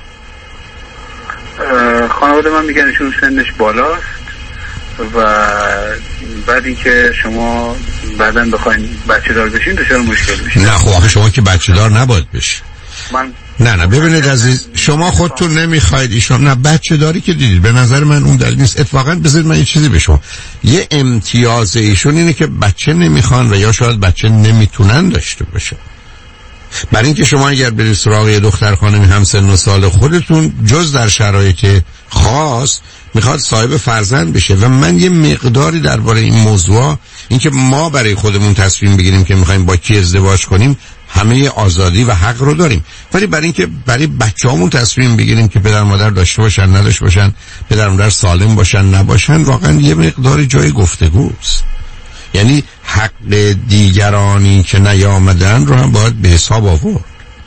خانواده من میگن ایشون سنش بالاست و بعد اینکه شما بعداً بخواید بچه دار بشین دچار مشکل میشین. نه خب آخه شما که بچه دار نباید بشین. من نه نه ببینید عزیز، شما خودتون نمیخواید ایشون، نه بچه داری که دیدید، به نظر من اون دلیل نیست. اتفاقا بذارید من یه چیزی به شما، یه امتیاز ایشون اینه که بچه نمیخوان و یا شاید بچه نمیتونن داشته باشه. برای اینکه شما اگر برید سراغ یه دختر خانمی هم سن و سال خودتون، جز در شرایط خاص میخواد صاحب فرزند بشه و من یه مقداری درباره این موضوع، اینکه ما برای خودمون تصمیم بگیریم که میخوایم با کی ازدواج کنیم، همه آزادی و حق رو داریم، ولی برای اینکه برای بچه‌هامون تصمیم بگیریم که پدر مادر داشته باشن نداشته باشن، پدر مادر سالم باشن نباشن، واقعا یه مقداری جای گفتگوست. یعنی حق دیگرانی که نیامدن رو هم باید به حساب آورد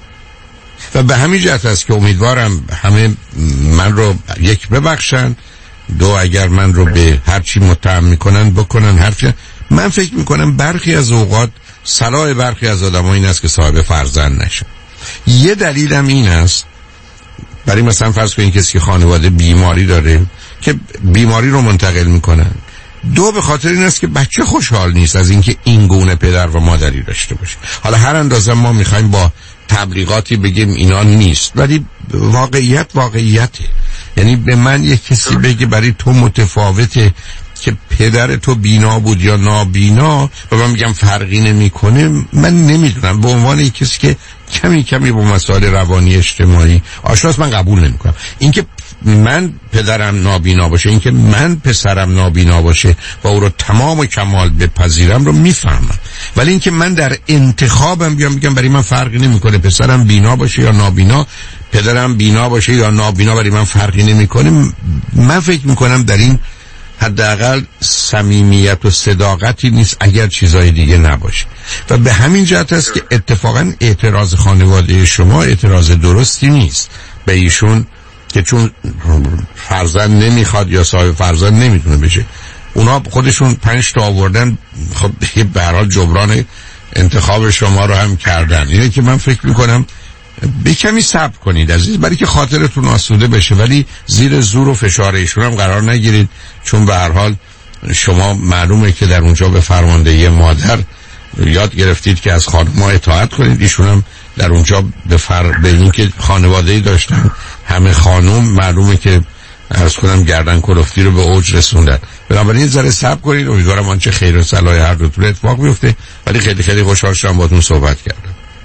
و به همین جهت است که امیدوارم همه من رو یک ببخشن، دو اگر من رو به هر چی متهم میکنن بکنن هر چی. من فکر میکنم برخی از اوقات صلاح برخی از آدم‌ها این است که صاحب فرزند نشن. یه دلیلم این است، برای مثلا فرض کنید کسی که خانواده بیماری داره که بیماری رو منتقل میکنن، دو به خاطر این است که بچه خوشحال نیست از اینکه این گونه پدر و مادری داشته باشه. حالا هر اندازه ما میخوایم با تبلیغاتی بگیم اینا نیست، ولی واقعیت واقعیته. یعنی به من یک کسی بگه برای تو متفاوته که پدر تو بینا بود یا نابینا و من میگم فرقی نمیکنه، من نمیدونم. به عنوان یک کسی که کمی کمی با مسائل روانی اجتماعی آشناست، من قبول نمیکنم اینکه من پدرم نابینا باشه، اینکه من پسرم نابینا باشه و او رو تمام و کمال بپذیرم رو میفهمم، ولی اینکه من در انتخابم بیام بگم برای من فرقی نمیکنه پسرم بینا باشه یا نابینا، پدرم بینا باشه یا نابینا، برای من فرقی نمیکنه، من فکر میکنم در این حداقل صمیمیت و صداقتی نیست اگر چیزای دیگه نباشه. و به همین جهت است که اتفاقا اعتراض خانواده شما اعتراض درستی نیست به ایشون که چون فرزند نمیخواد یا صاحب فرزند نمیتونه بشه. اونا خودشون پنج تا آوردن، خب به هر حال جبران انتخاب شما رو هم کردن. اینه که من فکر میکنم به کمی صبر کنید عزیز، برای که خاطرتون آسوده بشه، ولی زیر زور و فشار ایشون هم قرار نگیرید، چون به هر حال شما معلومه که در اونجا به فرماندهی مادر یاد گرفتید که از خانم‌ها اطاعت کنید، ایشون هم در اونجا به فر به این که خانواده‌ای داشتن همه خانم معلومه که عرض کنم گردن کلفتی رو به اوج رسوندن. بنابراین ذره صبر کنید، امیدوارم آنچه خیر و صلاح هر دوتون اتفاق بیفته. ولی خیلی خیلی خوشحال شدم باهاتون صحبت کردم.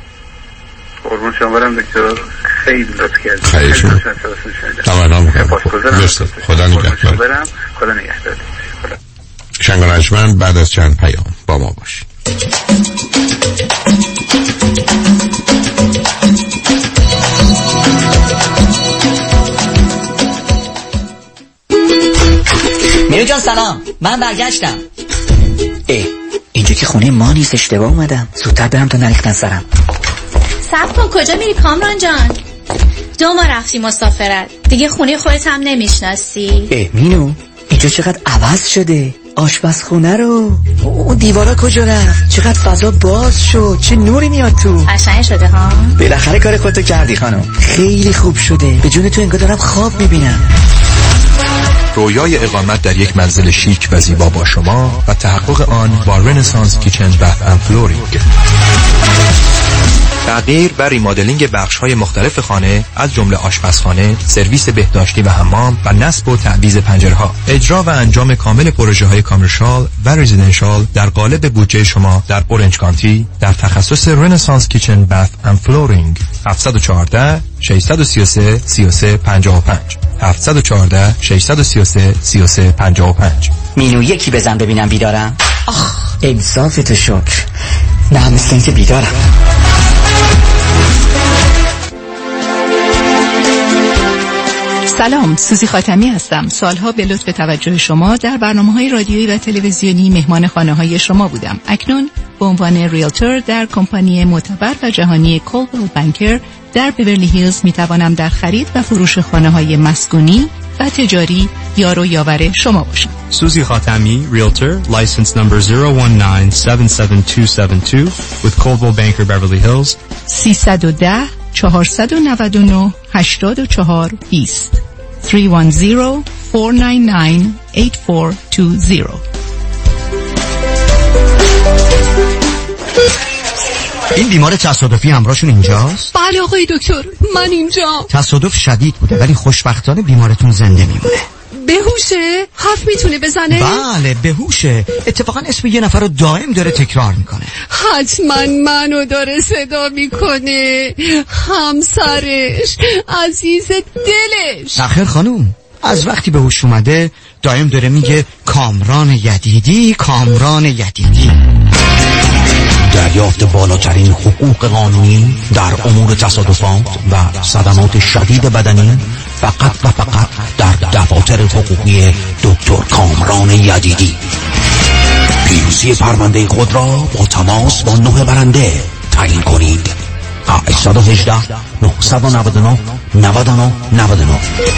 قربون شما برم دکتر، خیلی لطف کردید. خیلی شما تمام میکنم. خدا نگهدار. خدا نگهدار. شنگانجمن بعد از چند پیام با ما باش. میرو جان سلام، من برگشتم. اه اینجا که خونه ما نیست، اشتباه اومدم. زودتر برم تا نریختن سرم. صبر کن، کجا میری کامران جان؟ دو ما رفتی مسافرت دیگه، خونه خودت هم نمیشناسی. اه مینو اینجا چقدر عوض شده، آشپزخونه رو، اون دیوارا کجا رفت، چقدر فضا باز شد، چه نوری میاد تو. قشنگ شده ها. بالاخره کار خودتو کردی خانم، خیلی خوب شده. به جون تو انگار دارم خواب میبینم. رویای اقامت در یک منزل شیک و زیبا با شما و تحقق آن با رنسانس کیچن بث اند فلورینگ. تغییر و ریمادلینگ بخش‌های مختلف خانه از جمله آشپزخانه، سرویس بهداشتی و حمام و نصب و تعویض پنجره‌ها. اجرا و انجام کامل پروژه‌های کامرشال و رزیدنشال در قالب بودجه شما در اورنج کانتی در تخصص رنسانس کیچن باث اند فلورینگ. هفت یک چهار شش سه سه سه سه پنج پنج هفت یک چهار شش سه سه سه سه پنج پنج. مینو یکی بزن ببینم بیدارم. آخ انصافت شکر. نه مثل اینکه بیدارم. سلام، سوزی خاتمی هستم. سالها به لطف توجه شما در برنامه‌های رادیویی و تلویزیونی مهمان خانه‌های شما بودم. اکنون به عنوان ریلتور در کمپانی معتبر و جهانی کولدویل بانکر در بیورلی هیلز میتوانم در خرید و فروش خانه‌های مسکونی و تجاری یار و یاور شما باشم. Susie Khatami, Realtor, license number zero one nine seven seven two seven two with Coldwell Banker Beverly Hills. سیصد و ده چهارصد و نود و نه هشتاد و چهار بیست three one zero four nine nine eight four two zero. این بیمار تصادفی همراهشون اینجاست؟ بله آقای دکتر، من اینجا. تصادف شدید بوده ولی خوشبختانه بیمارتون زنده میمونه. بهوشه؟ حرف میتونه بزنه؟ بله بهوشه. اتفاقا اسم یه نفر رو دائم داره تکرار میکنه. حتما منو داره صدا میکنه. همسرش، عزیز دلش. آخر خانوم از وقتی به هوش اومده دائم داره میگه کامران یدیدی، کامران یدیدی. دریافت بالاترین حقوق قانونی در امور تصادفات و صدمات شدید بدنی فقط و فقط در دفاتر حقوقی دکتر کامران یدیدی. پیروزی پرونده خود را با تماس با نه برنده تعیین کنید. هشت یک هشت نه نه نه نه نه نه نه.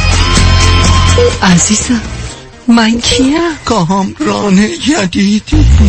عزیزم من کیم؟ کامران یدیدی.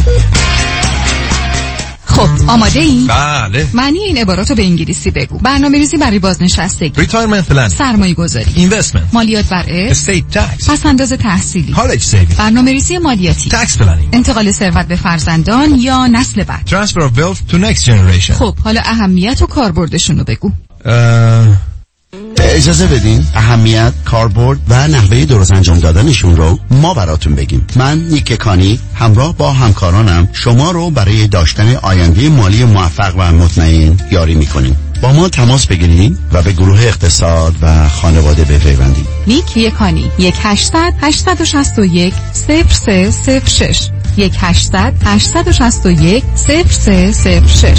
خب آماده ای؟ بله. معنی این عبارات رو به انگلیسی بگو. برنامه‌ریزی برای بازنشستگی، ریتایرمنت پلن، سرمایه گذاری، اینوستمنت، مالیات بر ارث، استیت تکس، پس‌انداز تحصیلی، کالج سیوینگ، برنامه‌ریزی مالیاتی، تکس پلنینگ، انتقال ثروت به فرزندان یا نسل بعد، ترانسفر اف ویلث تو نکست جنریشن. خب حالا اهمیت و کاربردشون رو بگو. اه... اجازه بدین اهمیت، کاربرد و نحوه درست انجام دادنشون رو ما براتون بگیم. من نیک کانی همراه با همکارانم شما رو برای داشتن آینده مالی موفق و مطمئن یاری میکنیم. با ما تماس بگیرید و به گروه اقتصاد و خانواده بپیوندید. نیک یکانی یک هشتصد هشتصد و شصت و یک صفر سه صفر شش یک هشتصد هشتصد و شصت و یک صفر سه صفر شش.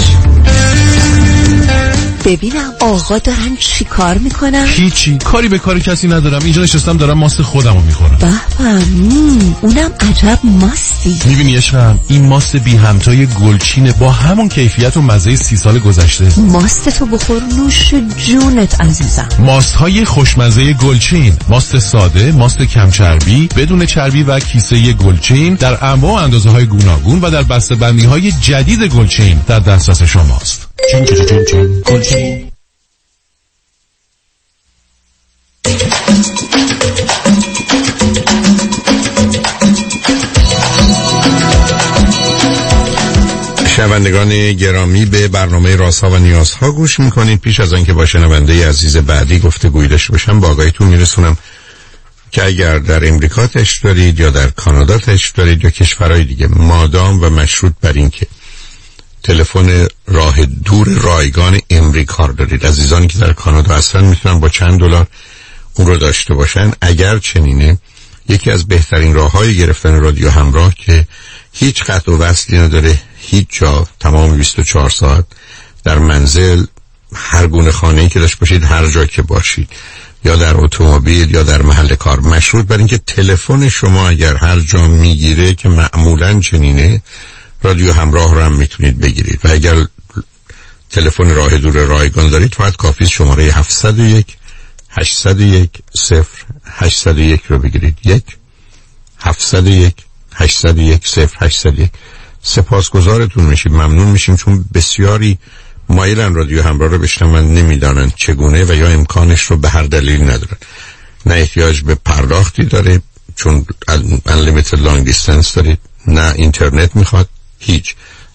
ببینم آقا دارن چی کار میکنن؟ هیچی، کاری به کار کسی ندارم. اینجا نشستم دارم ماست خودمو میخورم. به به، اونم عجب ماستی. میبینی عشقم، این ماست بی همتای گلچینه با همون کیفیت و مزه سی سال گذشته. ماستتو بخور نوش جونت عزیزم. ماست های خوشمزه گلچین، ماست ساده، ماست کم چربی، بدون چربی و کیسه گلچین در انواع و اندازه های گوناگون و در بسته‌بندی های جدید گلچین در دسترس شماست. چین چین چین چین گلچین. شنوندگان گرامی، به برنامه رازها و نیازها گوش میکنید. پیش از آنکه با شنونده عزیز بعدی گفتگویی داشته باشم با آگاهیتون میرسونم که اگر در امریکا تشت دارید یا در کانادا تشت دارید یا کشورهای دیگه، مادام و مشروط بر این که تلفن راه دور رایگان امریکا دارید، عزیزانی که در کانادا هستن میتونن با چند دلار اون رو داشته باشن. اگر چنینه، یکی از بهترین راههای گرفتن رادیو همراه که هیچ قطع و وصلی نداره، هیچ جا، تمام بیست و چهار ساعت در منزل، هر گونه خانه‌ای که داشت باشید، هر جا که باشید، یا در اتومبیل یا در محل کار، مشروط بر اینکه تلفن شما اگر هر جا میگیره که معمولاً چنینه، رادیو همراه رو هم میتونید بگیرید. و اگر تلفن راه دور رایگان دارید فقط کافی شماره هفت صفر یک هشت صفر یک صفر هشت صفر یک رو بگیرید. یک هفت صفر یک هشت صفر یک صفر هشت صفر یک. سپاسگزارتون میشیم، ممنون میشیم، چون بسیاری مایلن رادیو همراه رو بشنون، نمیدانن چگونه و یا امکانش رو به هر دلیل ندارن. نه احتیاج به پرداختی داره چون unlimited long distance دارید، نه اینترنت میخواد، هیچ.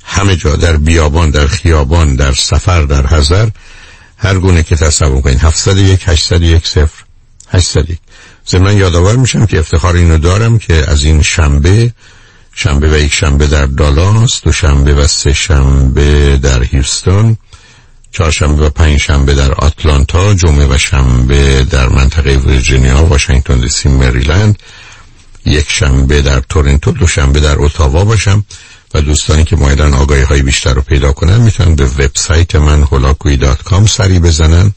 همه جا، در بیابان، در خیابان، در سفر، در حضر، هر گونه که تصور کنید. هفتصد و یک هشتصد و یک صفر هشتصد و یک. ضمن یادآور میشم که افتخار اینو دارم که از این شنبه شنبه و یک شنبه در دالاس، دو شنبه و سه شنبه در هیوستن، چهارشنبه و پنج شنبه در آتلانتا، جمعه و شنبه در منطقه ویرجینیا، واشنگتن دی سی، مریلند، یک شنبه در تورنتو، دو شنبه در اتاوا باشم و دوستانی که مایلن آگاهی های بیشتر رو پیدا کنن میتونن به وبسایت من هولاکویی دات کام سری بزنن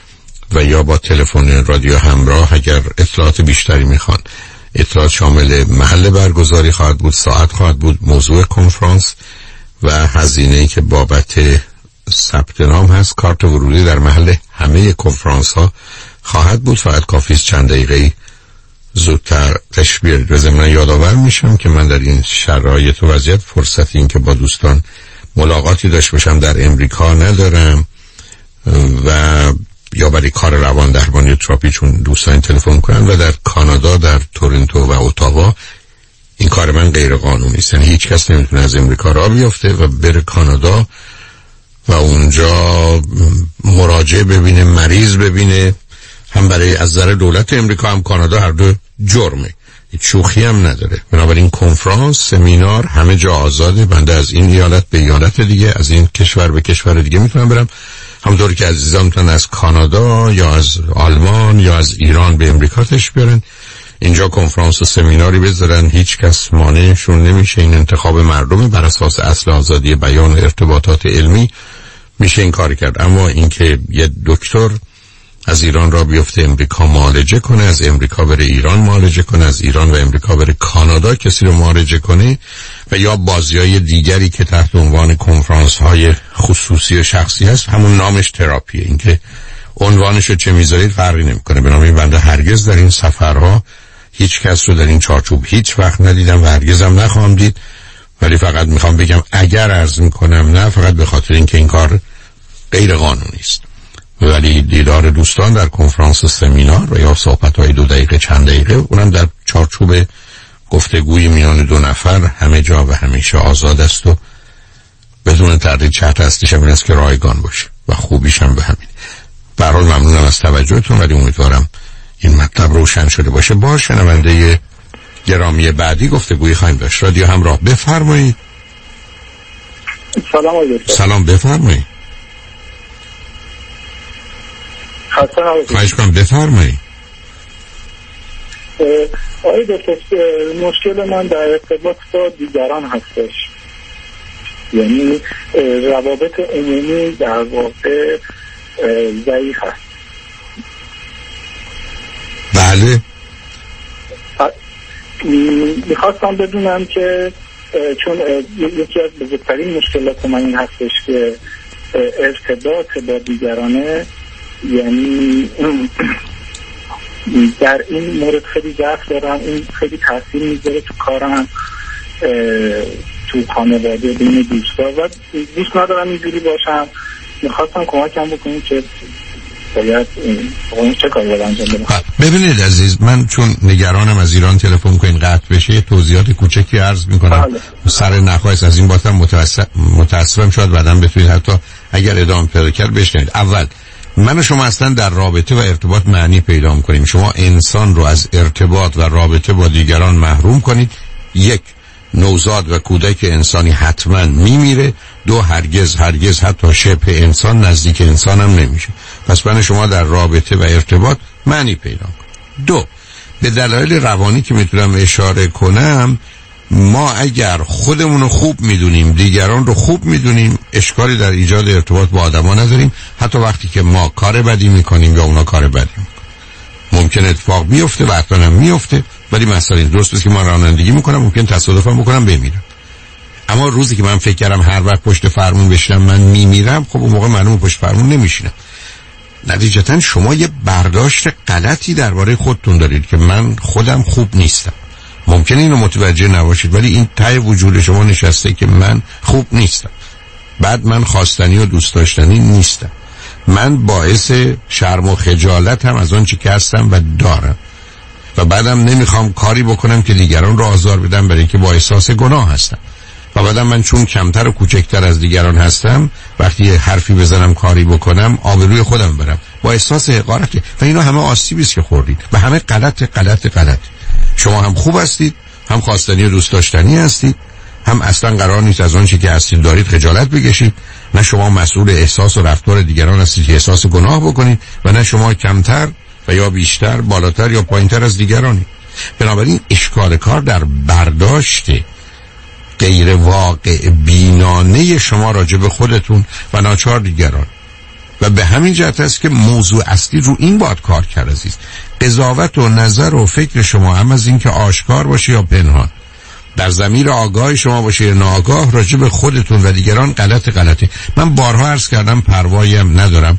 و یا با تلفن رادیو همراه اگر اطلاعات بیشتری میخوان. اطلاعات شامل محل برگزاری خواهد بود، ساعت خواهد بود، موضوع کنفرانس و هزینه‌ای که بابت ثبت نام هست. کارت ورودی در محل همه کنفرانس ها خواهد بود. فقط کافی است چند دقیقه زودتر تشریف بیارید. و ضمن یادآور میشم که من در این شرایط و وضعیت فرصتی این که با دوستان ملاقاتی داشته باشم در امریکا ندارم و یا برای کار روان درمانی و تراپی چون دوستان تلفن کنن، و در کانادا در تورنتو و اتاوا این کار من غیر قانونی است. یعنی هیچ کس نمیتونه از امریکا راه بیفته و بره کانادا و اونجا مراجع ببینه، مریض ببینه. هم برای از نظر دولت امریکا هم کانادا هر دو جرمه، هیچ شوخی هم نداره. بنابراین کنفرانس، سمینار همه جا آزاده. بنده از این ایالت به ایالت دیگه، از این کشور به کشور دیگه میتونم برم، همونطوری که عزیزان میتونن از کانادا یا از آلمان یا از ایران به امریکا تشریف بیارن. اینجا کنفرانس و سمیناری بذارن، هیچ کس مانعشون نمیشه. این انتخاب مردم بر اساس اصل آزادی بیان و ارتباطات علمی میشه این کار کرد. اما اینکه یه دکتر از ایران را بیفته امریکا معالجه کنه، از امریکا بره ایران معالجه کنه، از ایران و امریکا بره کانادا کسی رو معالجه کنه، و یا بازی‌های دیگری که تحت عنوان کنفرانس‌های خصوصی و شخصی هست، همون نامش تراپیه. اینکه عنوانش رو چه میذارید فرقی نمیکنه. بنابراین بنده هرگز در این سفرها هیچ کس رو در این چارچوب هیچ وقت ندیدم و هرگزم نخواهم دید. ولی فقط میخوام بگم اگر عرض میکنم نه، فقط به خاطر اینکه این کار غیر قانونی است. ولی دیدار دوستان در کنفرانس و سمینار و یا صحبت‌های دو دقیقه چند دقیقه، اونم در چارچوب گفتگوی میان دو نفر، همه جا و همیشه آزاد است و بدون تردید شرط اصلیش هم این است که رایگان باشه و خوبیش هم به همین. به هر حال ممنونم از توجهتون، ولی امیدوارم این مطلب روشن شده باشه. با شنونده گرامی بعدی گفتگوی خواهیم داشت. رادیو همراه، بفرمایید. سلام علیکم. سلام، بفرمایید. خواهش کنم بفرمایید. آقای دکتر، مشکل من در ارتباط با دیگران هستش. یعنی روابط عمومی در واقع ضعیف هست. بله. میخواستم بدونم که چون یکی از بزرگترین مشکلات من این هستش که ارتباط با دیگرانه، یعنی در این مورد خیلی ضعف دارم. این خیلی تاثیر میذاره تو کارم، تو خانواده، بین دوستا، و دوست ندارم اینجوری باشم. میخواستم کمکم بکنید که باید این چه کاری باید انجام بدم. ببینید عزیز، من چون نگرانم از ایران تلفن کنین قطع بشه، توضیحات کوچکی عرض میکنم. سر نخواهش از این باتم متاسفم، شاید بعدم بتونید حتی اگر ادامه پیدا کرد بشنید. اول، من و شما اصلا در رابطه و ارتباط معنی پیدا میکنیم. شما انسان رو از ارتباط و رابطه با دیگران محروم کنید. یک، نوزاد و کودک انسانی حتما میمیره. دو، هرگز هرگز حتی شبه انسان نزدیک انسان هم نمیشه. پس من شما در رابطه و ارتباط معنی پیدا کنید. دو، به دلایل روانی که میتونم اشاره کنم، ما اگر خودمون رو خوب میدونیم، دیگران رو خوب میدونیم، اشکالی در ایجاد ارتباط با آدما نداریم، حتی وقتی که ما کار بدی میکنیم یا اونا کار بدی میکنن. ممکن اتفاق بیفته و حتما هم میفته، ولی مسئله درست است که من رانندگی میکنم، ممکن تصادفم بکنم بمیرم. اما روزی که من فکر کردم هر وقت پشت فرمون بشینم من میمیرم، خب اون موقع معلومه پشت فرمون نمیشینم. نتیجتا شما یه برداشت غلطی درباره خودتون دارید که من خودم خوب نیستم. ممکنه اینو متوجه نباشید، ولی این ته وجود شما نشسته که من خوب نیستم. بعد من خواستنی و دوست داشتنی نیستم. من باعث شرم و خجالت هم از آن چی که هستم و دارم، و بعدم نمیخوام کاری بکنم که دیگران را آزار بدم برای اینکه با احساس گناه هستم. و بعدم من چون کمتر و کوچکتر از دیگران هستم وقتی حرفی بزنم کاری بکنم آبروی خودم برم با احساس حقارت. و اینا همه آسیبی است که خوردید و همه غلط غلط غلط. شما هم خوب هستید، هم خواستنی و دوست داشتنی هستید، هم اصلا قرار نیست از آنچه که هستید دارید خجالت بکشید. نه شما مسئول احساس و رفتار دیگران هستید که احساس گناه بکنید و نه شما کمتر و یا بیشتر، بالاتر یا پایینتر از دیگرانی. بنابراین اشکال کار در برداشت غیر واقع بینانه شما راجع به خودتون و ناچار دیگران. و به همین جهت است که موضوع اصلی رو این باید کار کرد عزیز. قضاوت و نظر و فکر شما هم از این که آشکار باشه یا پنهان، در ضمیر آگاه شما باشه یا ناآگاه، راجع به خودتون و دیگران غلط غلطه. من بارها عرض کردم پروایی هم ندارم.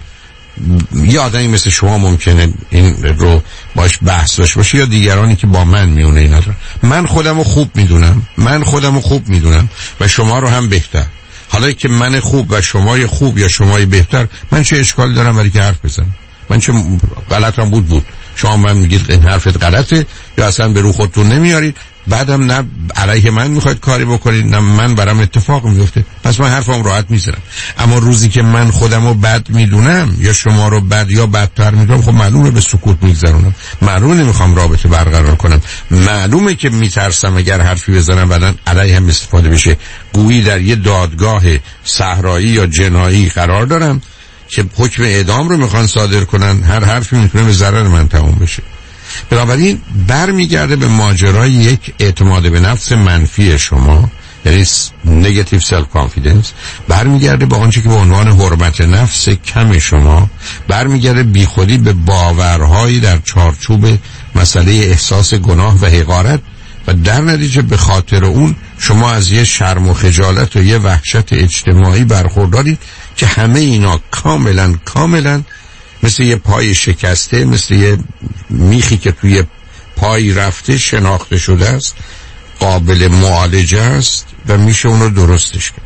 یه آدمی مثل شما ممکنه این رو باش بحث داشته باشه یا دیگرانی که با من میونه اینا دارن. من خودم رو خوب میدونم، من خودم رو خوب میدونم و شما رو هم بهتر. حالا که من خوب و شمای خوب یا شمای بهتر، من چه اشکال دارم ولی که حرف بزنم؟ من چه غلطم بود بود شما من میگید این حرفت غلطه یا اصلا به رو خودتون نمیارید، بعدم نه علیه من میخواید کاری بکنید نه من برام اتفاق میفته. پس من حرفم راحت میذارم. اما روزی که من خودم رو بد میدونم یا شما رو بد یا بدتر میدونم، خب معلومه به سکوت میگذرونم، معلومه نمیخوام رابطه برقرار کنم، معلومه که میترسم اگر حرفی بزنم بعدن علیه هم استفاده بشه، گویی در یه دادگاه صحرایی یا جنایی قرار دارم که حکم اعدام رو میخوان صادر کنن، هر حرفی میتونه به ضرر من تموم بشه. بنابراین برمیگرده به ماجرای یک اعتماد به نفس منفی شما، یعنی نگاتیو سلف کانفیدنس، برمیگرده به آنچه که به عنوان حرمت نفس کم شما، برمیگرده بیخودی به باورهایی در چارچوب مسئله احساس گناه و حقارت و در نتیجه به خاطر اون شما از یه شرم و خجالت و یه وحشت اجتماعی برخوردارید که همه اینا کاملا کاملا مثل یه پای شکسته، مثل یه میخی که توی پای رفته شناخته شده است، قابل معالجه است و میشه اون رو درستش کرد.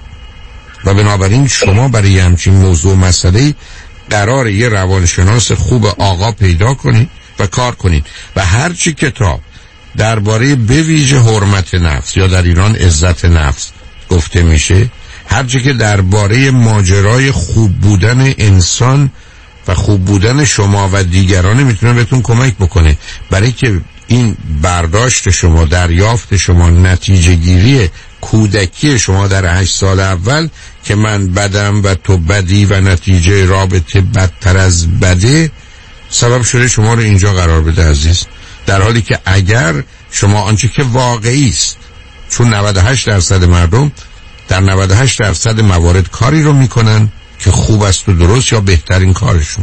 و بنابراین شما برای همچین موضوع مسئله قرار یه روانشناس خوب آقا پیدا کنید و کار کنید و هرچی کتاب درباره به ویژه حرمت نفس یا در ایران عزت نفس گفته میشه، هرچی که درباره ماجرای خوب بودن انسان و خوب بودن شما و دیگران میتونه بهتون کمک بکنه برای که این برداشت شما، دریافت شما، نتیجه گیری کودکی شما در هشت سال اول که من بدم و تو بدی و نتیجه رابطه بدتر از بده سبب شده شما رو اینجا قرار بده عزیز. در حالی که اگر شما آنچه که واقعی است، چون نود و هشت درصد مردم در نود و هشت درصد موارد کاری رو میکنن که خوب است و درست یا بهترین کارشون.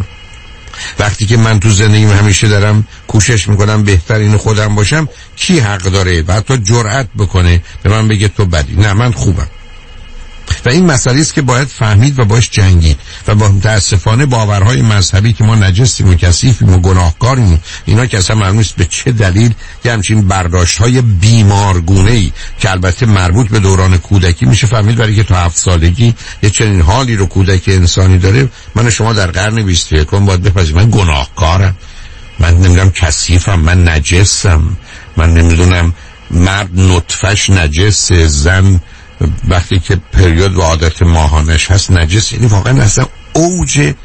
وقتی که من تو زندگیم همیشه دارم کوشش میکنم بهترین خودم باشم، کی حق داره و حتی جرأت بکنه به من بگه تو بدی؟ نه، من خوبم. و این مسئله است که باید فهمید و باش جنگید و با متاسفانه باورهای مذهبی که ما نجسیم و کثیفیم و گناهکاریم، اینا که اصلا معلوم نیست به چه دلیل یه همچین برداشت‌های بیمارگونه‌ای که البته مربوط به دوران کودکی میشه فهمید، برای که تا هفت سالگی یه چنین حالی رو کودک انسانی داره. من شما در قرن بیست و یکم باید بپذیریم من گناهکارم، من نمیدونم کثیفم، من نجسم، من نمیدونم مرد نطفش نجسه، زن وقتی که پریود و عادت ماهانش هست نجس. یعنی واقعا اصلا اوج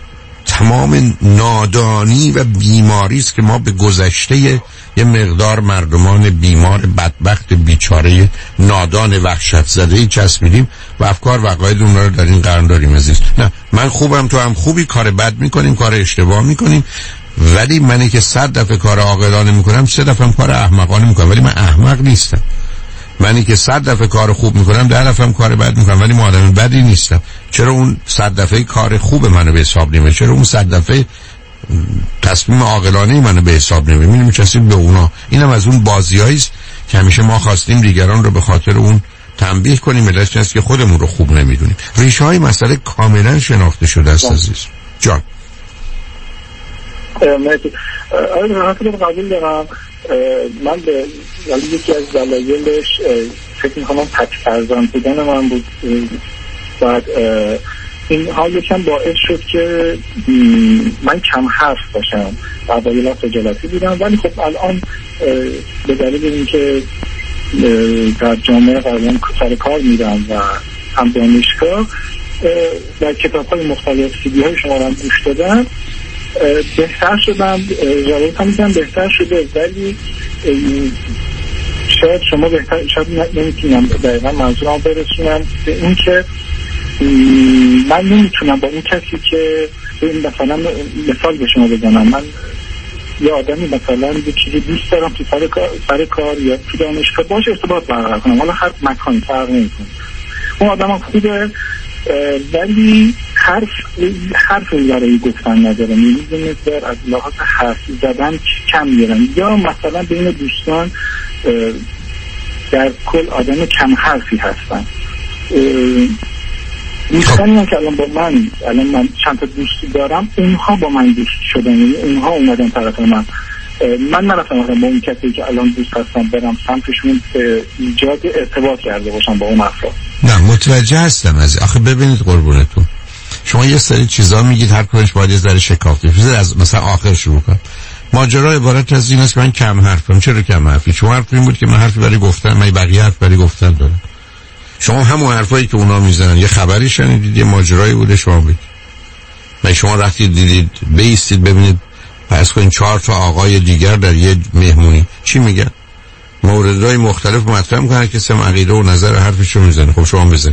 تمام نادانی و بیماری است که ما به گذشته یه مقدار مردمان بیمار بدبخت بیچاره نادان وحشت زده‌ای چسبیدیم و افکار و عقاید اونها رو در این قرن داریم عزیز. نه، من خوبم تو هم خوبی، کار بد میکنیم، کار اشتباه میکنیم، ولی منی که صد دفعه کار عاقلانه میکنم سه دفعه هم کار احمقانه میکنم، ولی من احمق نیستم. منی که صد دفعه کار خوب میکنم ده دفعه هم کار بد میکنم، ولی آدم بدی نیستم. چرا اون صد دفعه کار خوب منو به حساب نمیاره؟ چرا اون صد دفعه تصمیم عاقلانه منو به حساب نمیاره؟ میبینیم چسبیم به اونا. اینم از اون بازیایی است که همیشه ما خواستیم دیگران رو به خاطر اون تنبیه کنیم، علتش اینه که خودمون رو خوب نمیدونیم. ریشه های مسئله کاملا شناخته شده است عزیز جان. مرسی. آره من قبول دارم. من به یکی از دلایلش فکر میکنم تک فرزند بودن من بود. بعد اینها یکم باعث شد که من کم حرف باشم و اوایل خجالتی بودم، ولی خب الان به دلیل اینکه در جامعه قبلا سر کار میرم و هم دانشگاه در کتاب‌های مختلف سیدی های شما رو هم گوش دادم، بهتر شدم، جوابت هم میدم بهتر شده، ولی شاید شما بهتر، شاید نمیتونم دقیقا منظورم برسونم به این که من نمیتونم با اون کسی که مثلا مثال به شما بزنم، من یه آدمی مثلا یه چیزی دوست دارم تو سر کار, سر کار یا تو دانشگاه باش ارتباط برقرار کنم، حالا هر مکانی فرق نمیکنه، اون آدم هم خوبه ولی حرف حرف برای گفتن ندارم، یعنی یه مقدار از لحاظ حرف زدن کم میرم، یا مثلا بین دوستان در کل آدم کم حرفی هستن. دوستانی هم که الان با من الان من چند تا دوستی دارم، اونها با من دوست شدن، یعنی اونها اومدن طرف من، من نرفتم با اون کسی که الان دوست هستم برم سمتشون ایجاد ارتباط کرده باشم با اون افراد. نه متوجه هستم از آخه ببینید قربونتون، شما یه سری چیزا میگید هر کدومش باید یه ذره شکافته بشه، از مثلا آخر شروع کنم. ماجرا عبارت از این است که من کم حرفم. چرا کم حرفی؟ چون حرف این بود که من حرفی برای گفتن، من بقیه حرف برای گفتن دارم. شما همون حرفایی که اونا میزنن یه خبری شنیدید، یه ماجرایی بوده شما بگید. من شما رفتید دیدید بیستید ببینید پس کنید چهار تا آقای دیگر در یه مهمونی چی میگن، موردهای مختلف مطرح میکنن که سم عقیده و نظر حرفشو میزنه. خب شما بزنید.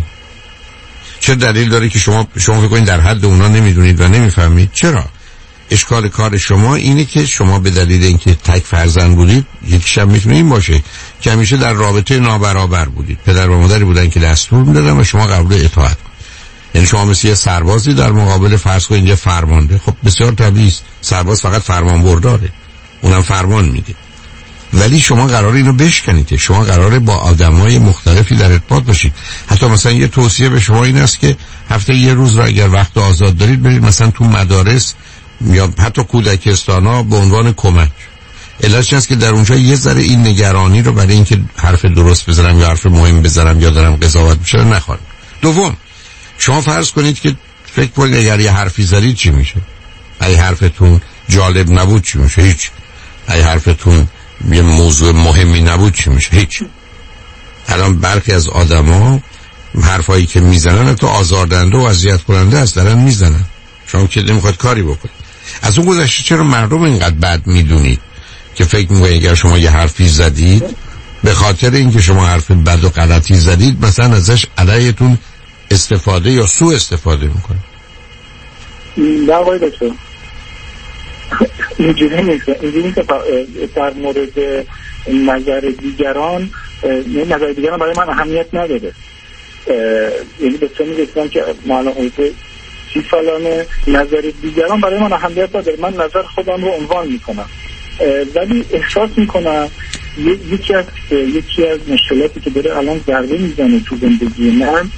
چه دلیل داره که شما شما فکر کنید در حد اونا نمیدونید و نمیفهمید؟ چرا؟ اشکال کار شما اینه که شما به دلیل اینکه تک فرزند بودید، یکیش هم میتونه این باشه که همیشه در رابطه نابرابر بودید، پدر و مادری بودن که دستور میدادن و شما قبول اطاعت کنید. یعنی شما مثل یه سربازی در مقابل فرض کنید یه فرمانده. خب بسیار طبیعی است، سرباز فقط فرمان برداره، اونم فرمان میده، ولی شما قراره اینو بشکنید، شما قراره با آدمای مختلفی در ارتباط باشید. حتی مثلا یه توصیه به شما این است که هفته یه روز رو اگر وقت آزاد دارید برید مثلا تو مدارس یا حتی کودکستانا به عنوان کمک. علتش هست که در اونجا یه ذره این نگرانی رو برای اینکه حرف درست بزنم یا حرف مهم بزنم یا دارم قضاوت میشه نخواد. دوم، شما فرض کنید که فکر کنید اگر یه حرفی زدید چی میشه؟ اگه حرفتون جالب نبود چی میشه؟ هیچ. اگه حرفتون یه موضوع مهمی نبود چی میشه؟ هیچ. الان برخی از آدما حرفایی که میزنن تو آزاردهنده و اذیت کننده است دارن میزنن، شما که نمیخواد کاری بکنید. از اون گذشته چرا مردم اینقدر بد میدونید که فکر میکنید اگر شما یه حرفی زدید به خاطر اینکه شما حرف بد و غلطی زدید مثلا ازش علیتون استفاده یا سوء استفاده میکنه؟ نه آقای دکتر، اینجوری نیست. اینجوری که در مورد نظر دیگران، نظر دیگران برای من اهمیت نداره. یعنی به سنی رسیدم که معلوم حدود سی سالانه، نظر دیگران برای من اهمیت نداره، من نظر خودم رو عنوان میکنم، ولی احساس میکنم یکی از یکی از مشکلاتی که داره الان ضربه میزنه تو زندگی من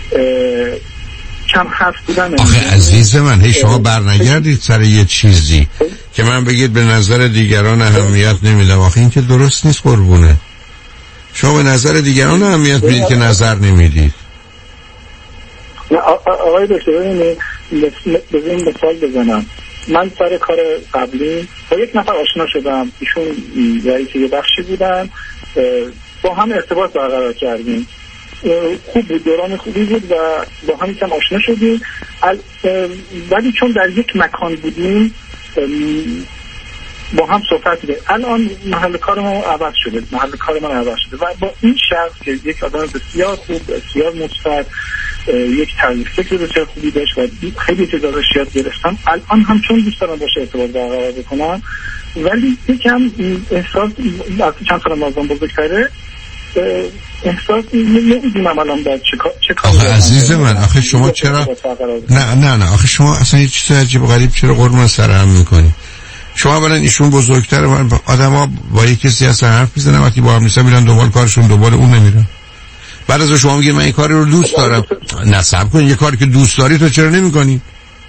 کم حرف بودن. آخه عزیز من، هی شما برنگردید سر یه چیزی که من بگید به نظر دیگران اهمیت نمیدم. آخه این که درست نیست قربونه. شما به نظر دیگران اهمیت میدید که نظر نمیدید. نه آقای دکتر، بذارین مثال بزنم. من سر کار قبلی با یک نفر آشنا شدم، ایشون رئیس یه بخشی بودن، با هم ارتباط برقرار کردیم، خوب بود، دوران خوبی بود و با هم کم آشنا شدیم، ولی چون در یک مکان بودیم با هم صحبت کرد. الان محل کار ما عوض شده، محل کار من عوض شده و با این شخص که یک آدم بسیار خوب، بسیار مثبت، یک طرز فکر بسیار خوبی داشت و خیلی چیزا رو یاد گرفتم، الان هم چون دوست دارم باشه ارتباط برقرار بکنم، ولی یکم احساس از چند سال مازم بزرگتره، احساس نمیدونم الان باید چه کار. آخه عزیز من، آخه شما چرا نه نه نه آخه شما اصلا یه چیز عجیب و غریب چرا قرمه سرهم میکنی؟ شما برن ایشون بزرگتر، من آدم ها با یک کسی اصلا حرف میزنن وقتی با هم نیستن میرن دنبال کارشون، دنبال اون نمیرن. بعد از شما میگید من این کاری رو دوست دارم، نصب کن یه کاری که دوست داری تو چرا نمی کنی؟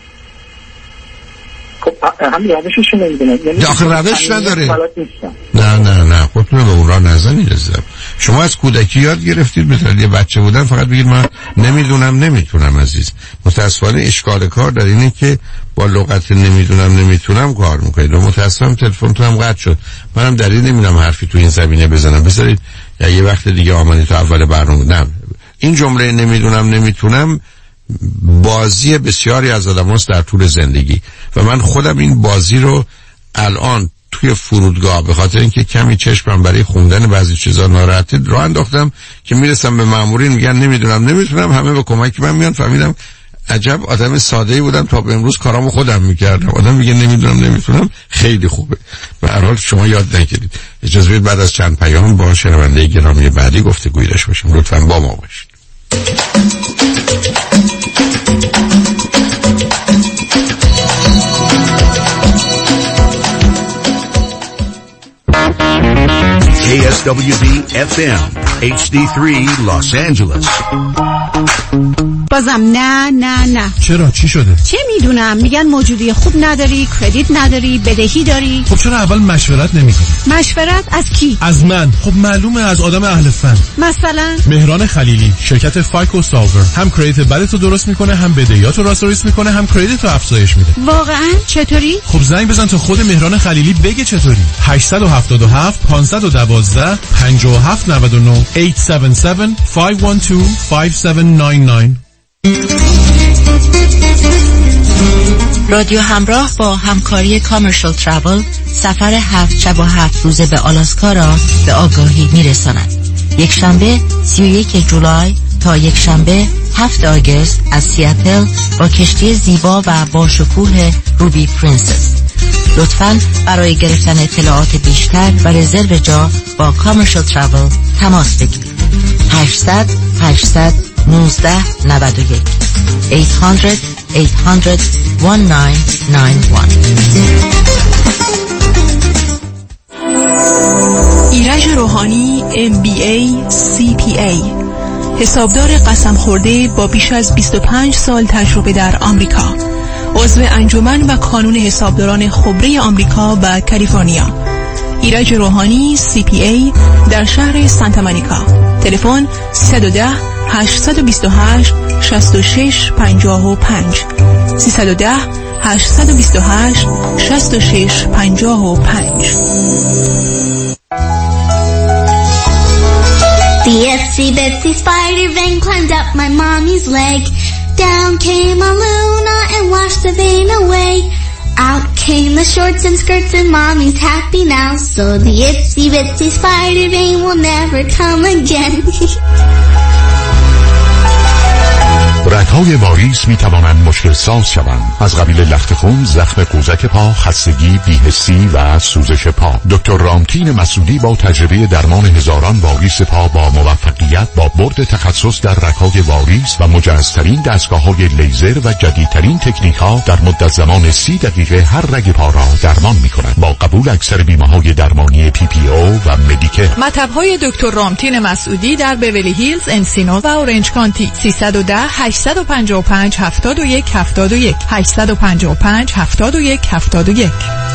خب همین روشش نمیدونم، یعنی آخه روش نداره. نه نه نه خودتون به اون راه نزنید عزیزم. شما از کودکی یاد گرفتید مثلا یه بچه بودن فقط بگید من نمیدونم نمیتونم. عزیز متاسفانه اشکال کار در اینه که با لغت نمیدونم نمیتونم کار میکنید و متاسفم تلفنتون هم قطع شد. منم دلیل نمیدونم حرفی تو این زمینه بزنم. بذارید یا یه وقت دیگه آمدی تو اول برنامه. نه این جمله نمیدونم نمیتونم بازی بسیاری از آدم هست در طول زندگی و من خودم این بازی رو الان توی فرودگاه به خاطر اینکه کمی چشمم برای خوندن بعضی چیزا ناراحته راه انداختم که میرسم به مامورین میگن نمیدونم نمیتونم، همه به کمک من میان. فهمیدم عجب آدم ساده‌ای بودم تا به امروز کارامو خودم میکردم. آدم میگه نمیدونم نمیتونم خیلی خوبه. به هر حال شما یاد نگیرید. اجازه بدید بعد از چند پیام با شنونده گرامی بعدی گفتگویی داشته باشیم. لطفاً با ما باشید. K S W B F M H D three Los Angeles. بازم نه نه نه. چرا؟ چی شده؟ چه میدونم، میگن موجودی خوب نداری، کردیت نداری، بدهی داری. خب چرا اول مشورت نمیکنی؟ مشورت از کی؟ از من. خب معلومه از آدم اهل فن. مثلا مهران خلیلی، شرکت فایکو سالور، هم کردیت بدتو درست میکنه، هم بدهیاتو راست و ریز میکنه، هم کردیتو افزایش میده. واقعا؟ چطوری؟ خب زنگ بزن تا خود مهران خلیلی بگه چطوری. هشت هفت هفت پانصد و دوازده پنج هفت نه نه هشت هفت هفت پنج یک دو پنج هفت نه نه. رادیو همراه با همکاری کامرشال ترافل سفر هفت شب و هفت روزه به آلاسکا را به آگاهی میرساند. یک شنبه سی و یک جولای تا یک شنبه هفت آگوست از سیاتل با کشتی زیبا و با شکوه روبی پرنسس. لطفاً برای گرفتن اطلاعات بیشتر و رزرو جا با کامرشال ترافل تماس بگیرید. هشتصد هشتصد نوزده نود و یک هشتصد هشتصد یک نه نه یک. ایرج روحانی ام بی ای سی پی ای، حسابدار قسم خورده با بیش از بیست و پنج سال تجربه در آمریکا، عضو انجمن و کانون حسابداران خبره آمریکا و کالیفرنیا. ایرج روحانی سی پی ای در شهر سانتا مونیکا. تلفن سیصد و ده هشتصد و بیست و هشت شصت و شش پنجاه و پنج سیصد و ده هشتصد و بیست و هشت شصت و شش پنجاه و پنج. The itsy bitsy spider vein climbed up my mommy's leg. Down came a Luna and washed the vein away. Out came the shorts and skirts and mommy's happy now. So the itsy bitsy spider vein will never come again. رگ‌های واریس می توانند مشکل ساز شوند، از قبیل لخت خون، زخم قوزک پا، خستگی، بی‌حسی و سوزش پا. دکتر رامتین مسعودی با تجربه درمان هزاران واریس پا با موفقیت با برد تخصص در رگ‌های واریس و مجهزترین دستگاه‌های لیزر و جدیدترین تکنیک‌ها در مدت زمان سی دقیقه هر رگ پا را درمان می‌کند با قبول اکثر بیمه‌های درمانی پی پی او و مدیکر. مطب‌های دکتر رامتین مسعودی در بیولی هیلز، انسینو و اورنج کانتی. سیصد و ده هشتصد و پنجاه و پنج هفتاد و یک هفتاد و یک هشتصد و پنجاه و پنج هفتاد و یک هفتاد و یک.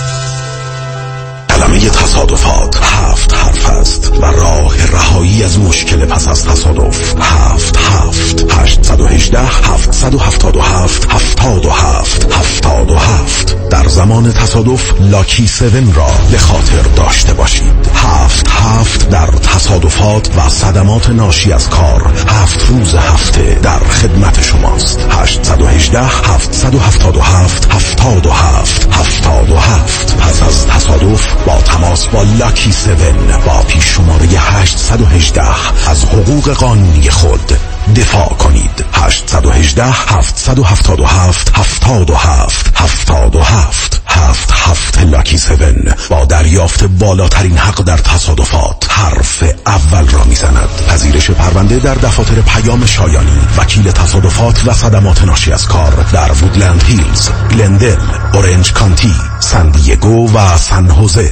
کلمه تصادفات هفت حرف است و راه رهایی از مشکل پس از تصادف هفت هفت هشتصد و هجده هفتصد و هفتاد و هفت هفتاد و هفت هفتاد و هفت. در زمان تصادف لاکی سون را به خاطر داشته باشید. هفت هفت در تصادفات و صدمات ناشی از کار هفت روز هفته در خدمت شماست. هشتصد و هجده هفتصد و هفتاد و هفت هفتاد و هفت هفتاد و هفت. پس از تصادف با تماس با لاکی سون با پیش شماره هشتصد و هجده از حقوق قانونی خود دفاع کنید. هشتصد و هجده هفتصد و هفتاد و هفت هفتاد و هفت هفتاد و هفت. هفت هفت لاکی سون با دریافت بالاترین حق در تصادفات حرف اول را میزند. پذیرش پرونده در دفاتر پیام شایانی، وکیل تصادفات و صدمات ناشی از کار در وودلند هیلز، گلندل، اورنج کانتی، سان دیگو و سان هوزه.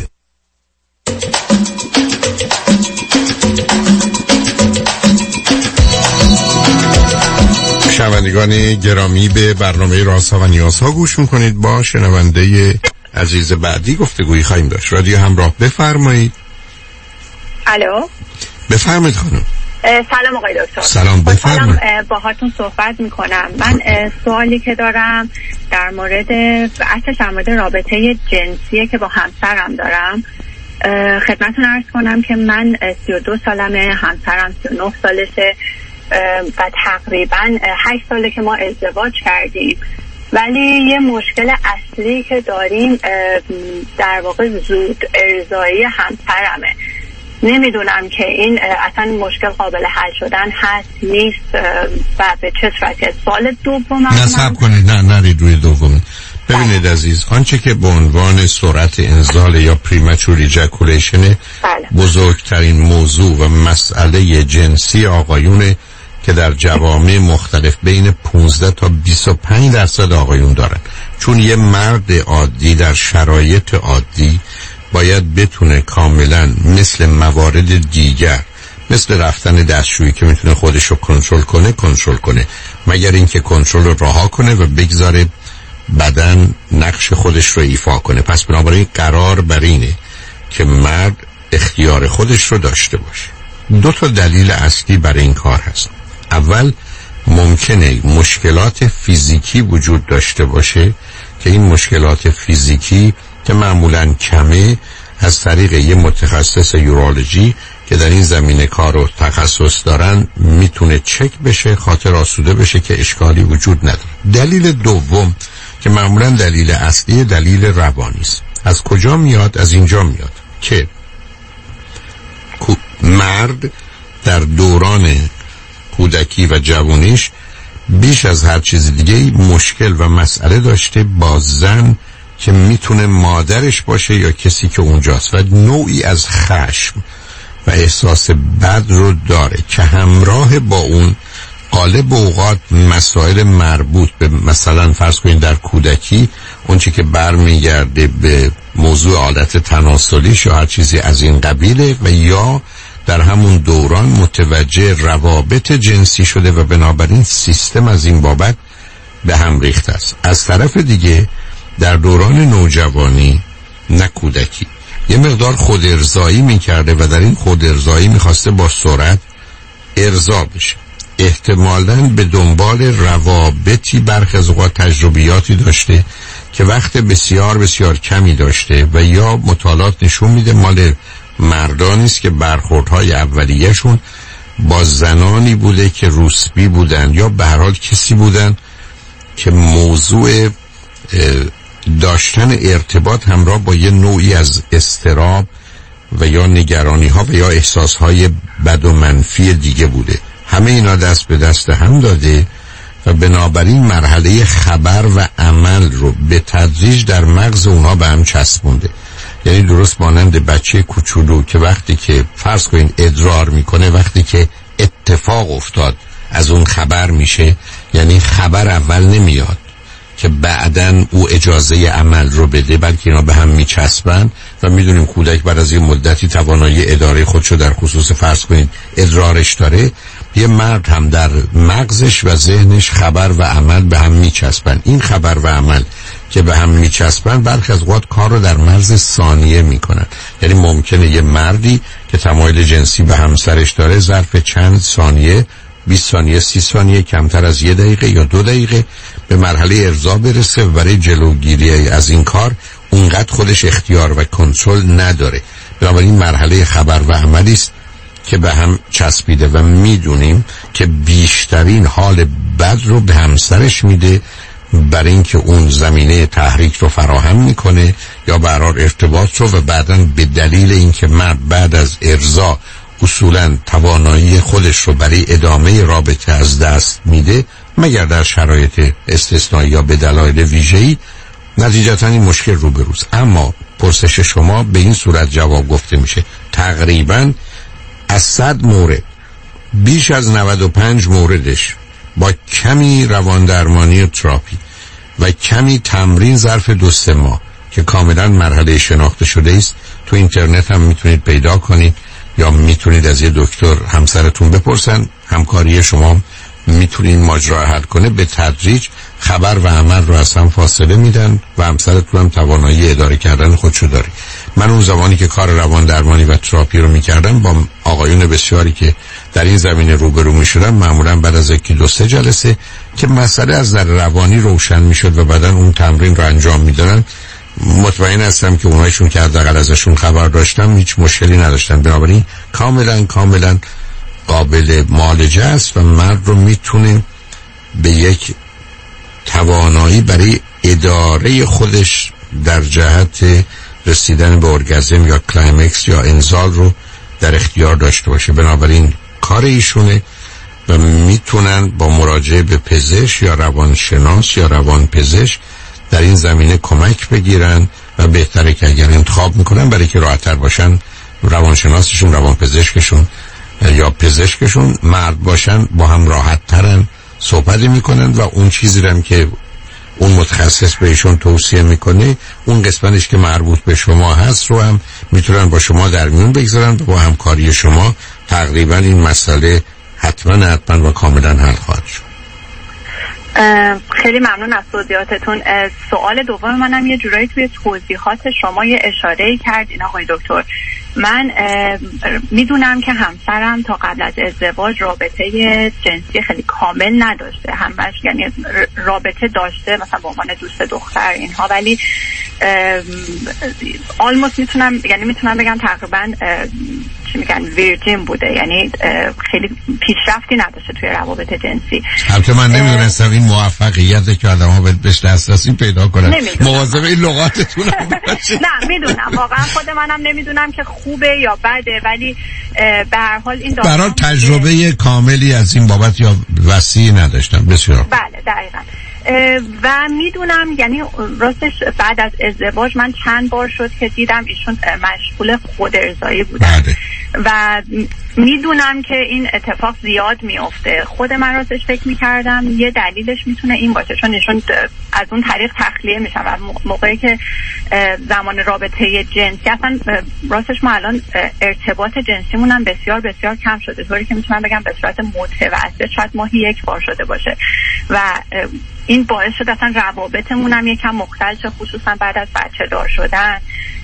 شنوندگان گرامی، به برنامه رازها و نیازها گوش میکنید. با شنونده عزیز بعدی گفتگویی خواهیم داشت. رادیو همراه، بفرمایید. الو، بفرمایید خانم. سلام آقای دکتر. سلام، بفرمایید. باهاتون صحبت میکنم. من سوالی که دارم در مورد اصلا در مورد رابطه جنسیه که با همسرم دارم. خدمتتون عرض کنم که من سی و دو سالمه، همسرم سی و نه سالشه و تقریبا هشت ساله که ما ازدواج کردیم، ولی یه مشکل اصلی که داریم در واقع زود ارضایی همسرمه. نمیدونم که این اصلا مشکل قابل حل شدن هست نیست و به چه صورتی. سوال دوم نه صبر کنید، نه نرید روی دوم. ببینید عزیز، آنچه که به عنوان سرعت انزال یا پریمچور ایجاکولیشن بزرگترین موضوع و مسئله جنسی آقایونه که در جوامع مختلف بین پانزده تا بیست و پنج درصد آقایون دارن. چون یه مرد عادی در شرایط عادی باید بتونه کاملا مثل موارد دیگر، مثل رفتن دستشویی که میتونه خودش رو کنترل کنه کنترل کنه، مگر اینکه کنترل رو رها کنه و بگذاره بدن نقش خودش رو ایفا کنه. پس بنابراین قرار بر اینه که مرد اختیار خودش رو داشته باشه. دو تا دلیل اصلی برای این کار هست. اول، ممکنه مشکلات فیزیکی وجود داشته باشه که این مشکلات فیزیکی که معمولاً کمه از طریق یه متخصص یورولوژی که در این زمینه کار و تخصص دارن میتونه چک بشه، خاطر آسوده بشه که اشکالی وجود نداره. دلیل دوم که معمولاً دلیل اصلی دلیل روانی است. از کجا میاد؟ از اینجا میاد که مرد در دوران کودکی و جوانیش بیش از هر چیز دیگه مشکل و مسئله داشته با زن که میتونه مادرش باشه یا کسی که اونجاست، و نوعی از خشم و احساس بد رو داره که همراه با اون غالب اوقات مسائل مربوط به مثلا فرض کنید در کودکی اون چی که برمیگرده به موضوع عادت تناسلیش یا هر چیزی از این قبیله، و یا در همون دوران متوجه روابط جنسی شده و بنابراین سیستم از این بابت به هم ریخته است. از طرف دیگه در دوران نوجوانی نه کودکی یه مقدار خود ارضایی میکرده و در این خود ارضایی میخواسته با سرعت ارضا بشه. احتمالاً به دنبال روابطی برخی از اوقات تجربیاتی داشته که وقت بسیار بسیار کمی داشته و یا مطالعات نشون میده مال مردانی است که برخوردهای اولیه‌شون با زنانی بوده که روسبی بودن یا به هر حال کسی بودن که موضوع داشتن ارتباط همراه با یه نوعی از اضطراب و یا نگرانی ها و یا احساس های بد و منفی دیگه بوده. همه اینا دست به دست هم داده و بنابراین مرحله خبر و عمل رو به تدریج در مغز اونها به هم چسبونده. یعنی درست مانند بچه کوچولو که وقتی که فرض کنین ادرار میکنه، وقتی که اتفاق افتاد از اون خبر میشه، یعنی خبر اول نمیاد که بعدن او اجازه عمل رو بده، بلکه اینا به هم میچسبن و میدونیم کودک بعد از یه مدتی توانایی اداره خودشو در خصوص فرض کنید ادرارش داره. یه مرد هم در مغزش و ذهنش خبر و عمل به هم میچسبن. این خبر و عمل که به هم میچسبن برخی از اوقات کار رو در مرز ثانیه میکنن. یعنی ممکنه یه مردی که تمایل جنسی به همسرش داره ظرف چند ثانیه، بیست ثانیه، سی ثانیه، کمتر از یه دقیقه یا دو دقیقه به مرحله ارضا برسه و برای جلوگیری از این کار اونقدر خودش اختیار و کنترل نداره. بنابراین مرحله خبر و عملی است که به هم چسبیده و میدونیم که بیشترین حال بد رو به همسرش میده برای اینکه اون زمینه تحریک رو فراهم میکنه یا برقرار ارتباط رو، و بعداً به دلیل اینکه مرد بعد از ارضا اصولاً توانایی خودش رو برای ادامه رابطه از دست میده، مگر در شرایط استثنایی یا به دلایل ویژه‌ای، نتیجتاً این مشکل رو بروز. اما پرسش شما به این صورت جواب گفته میشه تقریباً از صد مورد بیش از نود و پنج موردش با کمی رواندرمانی و تراپی و کمی تمرین ظرف دو سه ماه که کاملا مرحله شناخته شده است، تو اینترنت هم میتونید پیدا کنید یا میتونید از یه دکتر همسرتون بپرسن، همکاری شما میتونید ماجرا حل کنه. به تدریج خبر و عمل رو از هم فاصله میدن و همسرتون هم توانایی اداره کردن خودشو داره. من اون زمانی که کار روان درمانی و تراپی رو میکردم با آقایون بسیاری که در این زمینه روبرو میشدم، معمولا بعد از یکی دو سه جلسه که مسئله از در روانی روشن میشد و بعدن اون تمرین رو انجام میدادن، مطمئن هستم که اونایشون که حداقل ازشون خبر داشتم هیچ مشکلی نداشتن. بنابراین کاملا کاملا قابل معالجه است و مرد رو میتونه به یک توانایی برای اداره خودش در جهت رسیدن به ارگازم یا کلایمکس یا انزال رو در اختیار داشته باشه. بنابراین کار ایشونه و میتونن با مراجعه به پزشک یا روانشناس یا روانپزشک در این زمینه کمک بگیرن و بهتره که اگر انتخاب میکنن برای که راحت‌تر باشن روانشناسشون، روانپزشکشون یا پزشکشون مرد باشن، با هم راحت‌ترن صحبت میکنن و اون چیزی رو هم که اون متخصص بهشون توصیه میکنه اون قسمتش که مربوط به شما هست رو هم میتونن با شما در میون بگذارن و با همکاری شما تقریبا این مسئله حتما حتما و کاملا حل خواهد شد. خیلی ممنون از توضیحاتتون. سوال دوم منم یه جورایی توی توضیحات شما یه اشاره‌ای کردین آقای دکتر. من میدونم که همسرم تا قبل از ازدواج رابطه جنسی خیلی کامل نداشته، همش یعنی رابطه داشته مثلا با عنوان دوست دختر اینها، ولی آلموست میتونم یعنی میتونم بگم تقریبا چی میگن ویرجین بوده، یعنی خیلی پیشرفتی نداشته توی روابط جنسی. البته من نمیدونستم این موفقیت که آدم ها بهش دسترسی پیدا کنن. مواظب این لغاتتون هم باشید. نه میدونم، واقعا خود منم نمیدونم که خوبه یا بده، ولی به هر حال این برای تجربه کاملی از این بابت یا وسیع نداشتم. بسیار بله دقیقاً. و میدونم یعنی راستش بعد از ازدواج من چند بار شد که دیدم ایشون مشغول خود ارضایی بودن بله. و میدونم که این اتفاق زیاد میفته. خود من راستش فکر میکردم یه دلیلش میتونه این باشه چون ایشون از اون طریق تخلیه میشن و موقعی که زمان رابطه جنسی اصلا راستش ما الان ارتباط جنسیمون هم بسیار بسیار کم شده، طوری که میتونم بگم به صورت متوسط شاید ماهی یک بار شده باشه و این باعث شد اصلا روابطمون هم یکم مختل شد، خصوصا بعد از بچه دار شدن.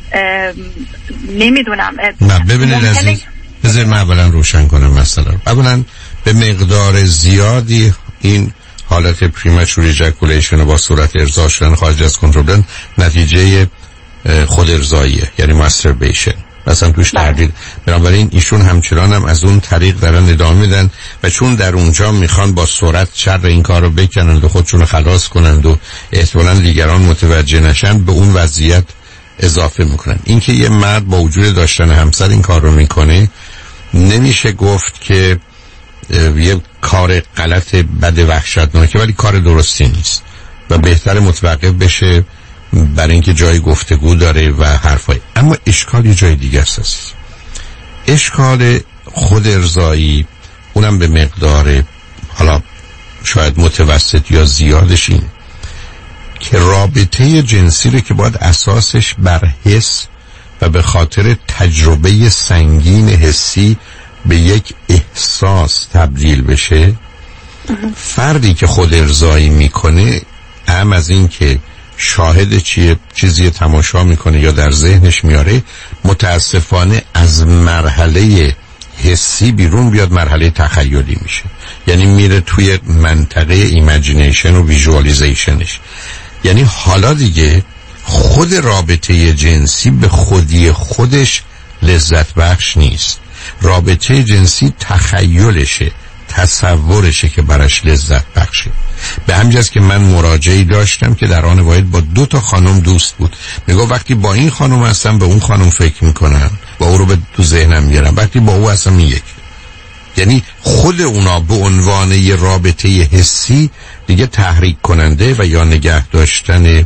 نمیدونم. نه ببینید عزیز، بذار من اولا روشن کنم مثلا اولا به مقدار زیادی این حالت پریمچور ایجاکولیشن با صورت ارضا شدن خارج از کنترل نتیجه خود ارضاییه، یعنی ماستربیشن مثلا توش تردید. بنابراین ایشون همچنان هم از اون طریق دارن ادامه میدن و چون در اونجا میخوان با سرعت شر این کار رو بکنند و خودشون خلاص کنند و احتمالاً دیگران متوجه نشن به اون وضعیت اضافه میکنن. اینکه یه مرد با وجود داشتن همسر این کار رو میکنه نمیشه گفت که یه کار غلط بد وحشتناکه، ولی کار درستی نیست و بهتر متوقف بشه برای اینکه جای گفتگو داره و حرفای. اما اشکال یه جای دیگه است. اشکال خود ارضایی اونم به مقدار حالا شاید متوسط یا زیادش این که رابطه جنسی رو که باید اساسش بر حس و به خاطر تجربه سنگین حسی به یک احساس تبدیل بشه، فردی که خود ارضایی میکنه هم از این که شاهد چیه چیزی تماشا میکنه یا در ذهنش میاره، متاسفانه از مرحله حسی بیرون بیاد مرحله تخیلی میشه، یعنی میره توی منطقه ایمیجینیشن و ویژوالیزیشنش. یعنی حالا دیگه خود رابطه جنسی به خودی خودش لذت بخش نیست، رابطه جنسی تخیلشه، تصورشه که براش لذت بخشه. به همجاست که من مراجعی داشتم که در آن واحد با دو تا خانم دوست بود، میگه وقتی با این خانم هستم به اون خانم فکر میکنم با او رو به تو ذهنم میارم، وقتی با او هستم این یکی. یعنی خود اونا به عنوان یه رابطه حسی دیگه تحریک کننده و یا نگه داشتن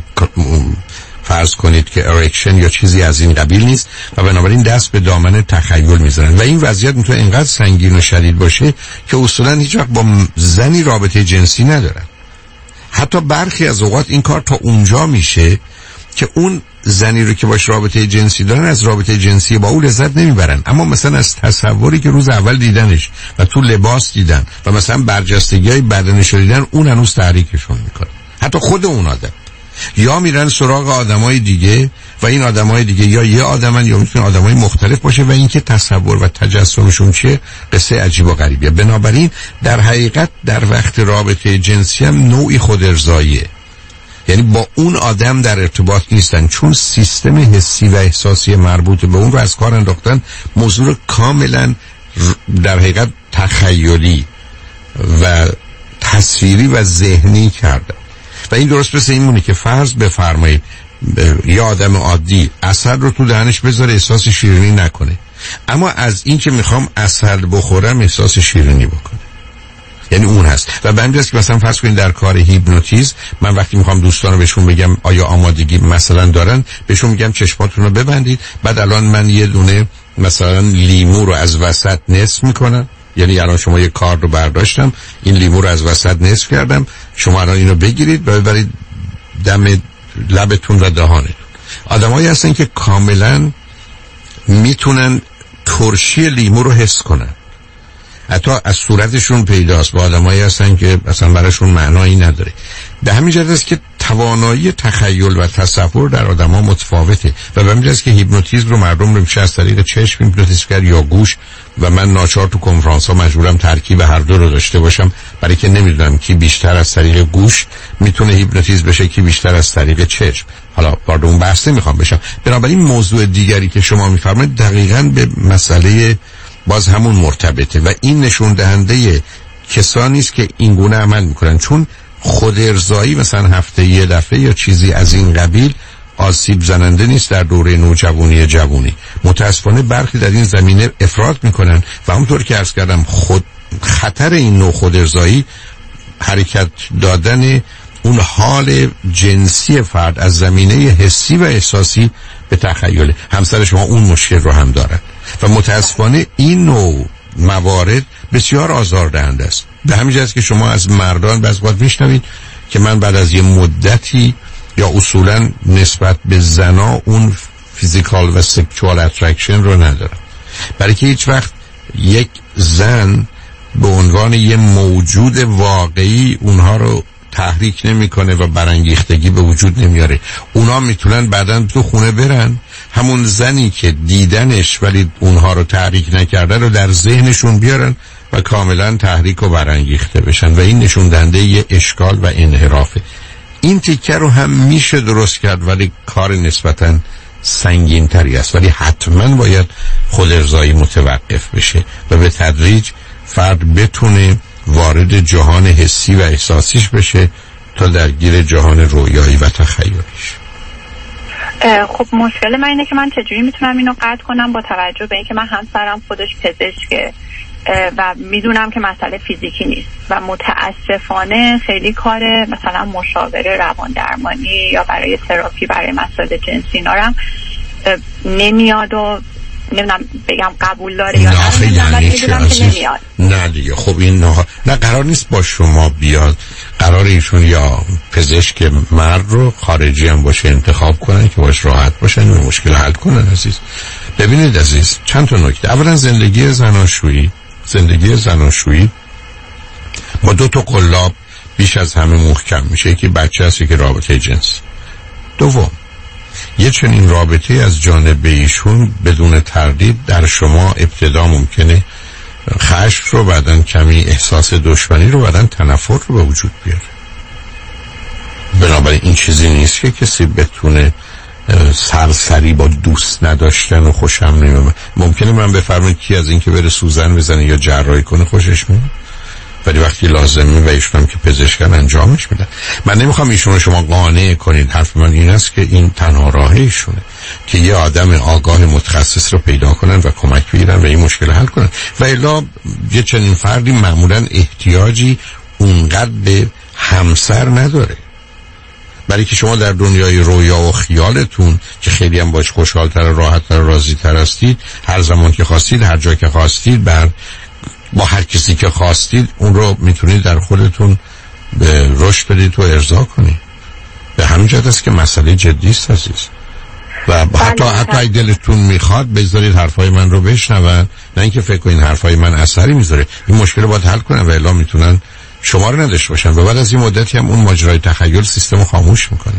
فرض کنید که ارکشن یا چیزی از این قبیل نیست و بنابراین دست به دامن تخیل میزنن و این وضعیت میتونه اینقدر سنگین و شدید باشه که اصولا هیچ وقت با زنی رابطه جنسی ندارن. حتی برخی از اوقات این کار تا اونجا میشه که اون زنی رو که باش رابطه جنسی دارن از رابطه جنسی با او لذت نمیبرن، اما مثلا از تصوری که روز اول دیدنش و تو لباس دیدن و مثلا برجستگی های بدنش رو دیدن اون هنوز تحریکشون میکنه. حتی خود اون آدم یا میرن سراغ آدمای دیگه و این آدمای دیگه یا یه آدمن یا میتونه آدمای مختلف باشه و اینکه تصور و تجسمشون چیه قصه عجیب و غریبیه. بنابراین در حقیقت در وقت رابطه جنسی هم نوعی خود ارضاییه یعنی با اون آدم در ارتباط نیستن، چون سیستم حسی و احساسی مربوط به اون رو از کار انداختن، موضوع رو کاملا در حقیقت تخیلی و تصویری و ذهنی کردن. و این درست مثل این مونه که فرض بفرمایید یه آدم عادی عسل رو تو دهنش بذاره احساس شیرینی نکنه، اما از این که میخوام عسل بخورم احساس شیرینی بکنه. یعنی اون هست. و به همین جاست که مثلا فرض کنید در کار هیپنوتیزم من وقتی میخوام دوستان رو بهشون بگم آیا آمادگی مثلا دارن، بهشون میگم چشماتون رو ببندید، بعد الان من یه دونه مثلا لیمو رو از وسط نصف میکنم، یعنی الان شما یه کار رو برداشتم، این لیمو رو از وسط نصف کردم، شما الان اینو بگیرید و ببرید دم لبتون و دهانتون. آدمایی هستن که کاملا میتونن ترشی لیمو رو حس کنن، حتی از صورتشون پیداست. با آدمایی هستن که اصلا براشون معنایی نداره. به همین جهت است که توانایی تخیل و تصور در آدم‌ها متفاوته و به همین جهت است که هیپنوتیزم رو مردم رو میشه از طریق چشم هیپنوتیزم کرد یا گوش، و من ناچار تو کنفرانس‌ها مجبورم ترکیب هر دو رو داشته باشم، برای که نمیدونم کی بیشتر از طریق گوش میتونه هیپنوتیزم بشه، کی بیشتر از طریق چشم. حالا وارد اون بحث نمیخوام بشم. بنابراین موضوع دیگری که شما میفرمایید دقیقاً به مسئله باز همون مرتبطه و این نشون دهنده کسانی است که این گونه عمل میکنن، چون خود ارضایی مثلا هفته یه دفعه یا چیزی از این قبیل آسیب زننده نیست در دوره نوجوانی جوانی. متاسفانه برخی در این زمینه افراط میکنن و همونطور که عرض کردم خود خطر این نوع خود ارضایی حرکت دادن اون حال جنسی فرد از زمینه حسی و احساسی به تخیل. همسر شما اون مشکل رو هم دارن و متاسفانه این نوع موارد بسیار آزاردهنده است. به همین جهت که شما از مردان بعضی وقت میشنوید که من بعد از یه مدتی یا اصولا نسبت به زنا اون فیزیکال و سکشوال اترکشن رو ندارم، برای که هیچ وقت یک زن به عنوان یه موجود واقعی اونها رو تحریک نمیکنه و برانگیختگی به وجود نمیاره. اونا میتونن بعداً تو خونه برن همون زنی که دیدنش ولی اونها رو تحریک نکرده رو در ذهنشون بیارن و کاملا تحریک و برانگیخته بشن و این نشون دهنده یه اشکال و انحرافه. این تیکه رو هم میشه درست کرد ولی کار نسبتاً سنگین تری است، ولی حتما باید خود ارضایی متوقف بشه و به تدریج فرد بتونه وارد جهان حسی و احساسیش بشه تا درگیر جهان رویایی و تخیلیش. خب مشکل من اینه که من چجوری میتونم اینو قطع کنم با توجه به اینکه من همسرم خودش پزشکه و میدونم که مسئله فیزیکی نیست و متاسفانه خیلی کار مثلا مشاوره روان درمانی یا برای تراپی برای مسائل جنسی اینا رو نمیاد و نمیدونم بگم قبول داره یا نه، یعنی میدونم که نمیاد. نه دیگه خب این نه, نه قرار نیست با شما بیاد، قرار ایشون یا پزشک مرد رو خارجی هم باشه انتخاب کنن که باش راحت باشن و مشکل حل کنن. عزیز ببینید عزیز چند تا نکته. اولا زندگی زناشویی زندگی زناشویی با دو تا قلاب بیش از همه محکم میشه که بچه هستی که رابطه جنسی. دوم یه چنین رابطه از جانب ایشون بدون تردید در شما ابتدا ممکنه خشم رو، بعدن کمی احساس دشمنی رو، بعدن تنفر رو به وجود بیاره. بنابراین این چیزی نیست که کسی بتونه سرسری با دوست نداشتن و خوشم نمیاد. ممکنه من بفرمایید کی از این که بره سوزن بزنه یا جراحی کنه خوشش میاد، ولی وقتی لازمه و ایشون که پزشکن انجامش میدن. من نمیخوام ایشون رو شما قانع کنید، حرف من این است که این تنها راه ایشونه که یه آدم آگاه متخصص رو پیدا کنن و کمک بگیرن و این مشکل حل کنن. و الا یه چنین فردی معمولا احتیاجی اونقدر به همسر نداره، برای که شما در دنیای رویا و خیالتون که خیلی هم باش خوشحالتر و راحتتر و راضی‌تر هستید، هر زمان که خواستید هر جا که خواستید بر با هر کسی که خواستید اون رو میتونید در خودتون به رشد بدید و ارضا کنید. به همین جهت است که مسئله جدی است عزیز. و حتی حتی اگه دلتون میخواد بذارید حرفای من رو بشنون، نه اینکه فکر کنید حرفای من اثری میذاره. این مشکل رو باید حل کنن و الا میتونن شما رو نداشته باشن و بعد از این مدتی هم اون ماجرای تخیل سیستم رو خاموش میکنه.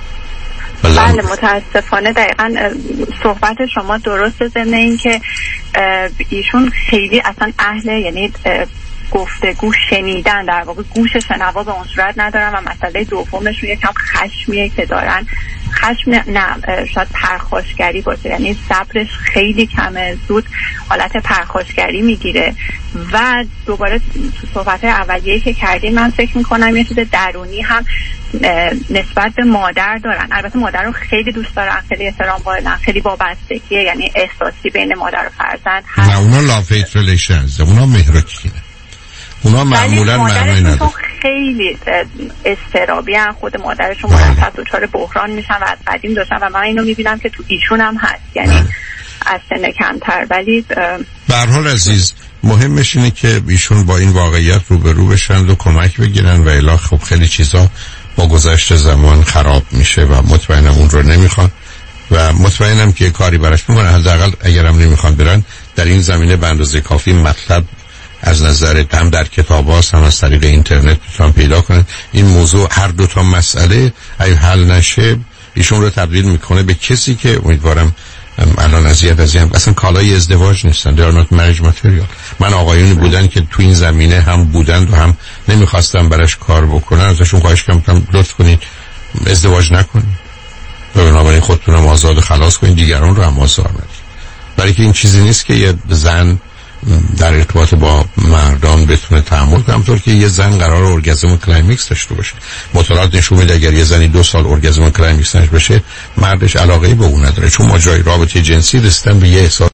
بله متاسفانه دقیقا صحبت شما درسته، ضمن این که ایشون خیلی اصلا اهل یعنی گفتگو شنیدن، در واقع گوش شنوا به اون صورت ندارن. و مسئله دومشون یکم خشمیه که دارن. خشم نه شاید پرخاشگری باشه، یعنی صبرش خیلی کمه، زود حالت پرخاشگری میگیره. و دوباره تو صحبت اولیه‌ای که کردیم من فکر میکنم یه چیز درونی هم نسبت به مادر دارن. البته مادر رو خیلی دوست دارن، خیلی احترام قائلن، خیلی وابستگیه، یعنی احساسی بین مادر و فرزند هست. نه اونا لاف ریلیشنز، اونا مهرکینه، اونا معمولا معنی نداره. خیلی استرابی هم خود مادرشون مرتب دچار بحران میشن و از قدیم داشتن و من اینو میبینم که تو ایشون هم هست، یعنی از سن کمتر. ولی به هر حال عزیز مهمش اینه که ایشون با این واقعیت روبرو بشن و کمک بگیرن و الا خب خیلی چیزا با گذشت زمان خراب میشه و مطمئنم اون رو نمیخوان و مطمئنم که کاری براش میکنن. حداقل اگرم نمیخوان برن در این زمینه به اندازه کافی مطلب از نظر هم در کتاب هاست هم از طریق اینترنت میتونن پیدا کنن. این موضوع هر دو تا مسئله اگه حل نشه ایشون رو تبدیل میکنه به کسی که امیدوارم الان اذیت از این اصلا کالای ازدواج نیستن. they are not marriage material. من آقایونی بودن که تو این زمینه هم بودن و هم نمیخواستم براش کار بکنن، ازشون خواهش کردم لطف کنید ازدواج نکنید، بنابراین خودتون هم آزاد خلاص کنید، دیگران رو هم آزار ندید. برای که این چیزی نیست که یه زن در ارتباط با مردان بتونه تحمل کنه، همونطور که یه زن قرار ارگازم کلایمکس داشته باشه. مطالعات نشون میده اگر یه زنی دو سال ارگازم کلایمکس نشه بشه، مردش علاقه‌ای به اون نداره، چون ماجرای رابطه جنسی رسیدن به یه احساس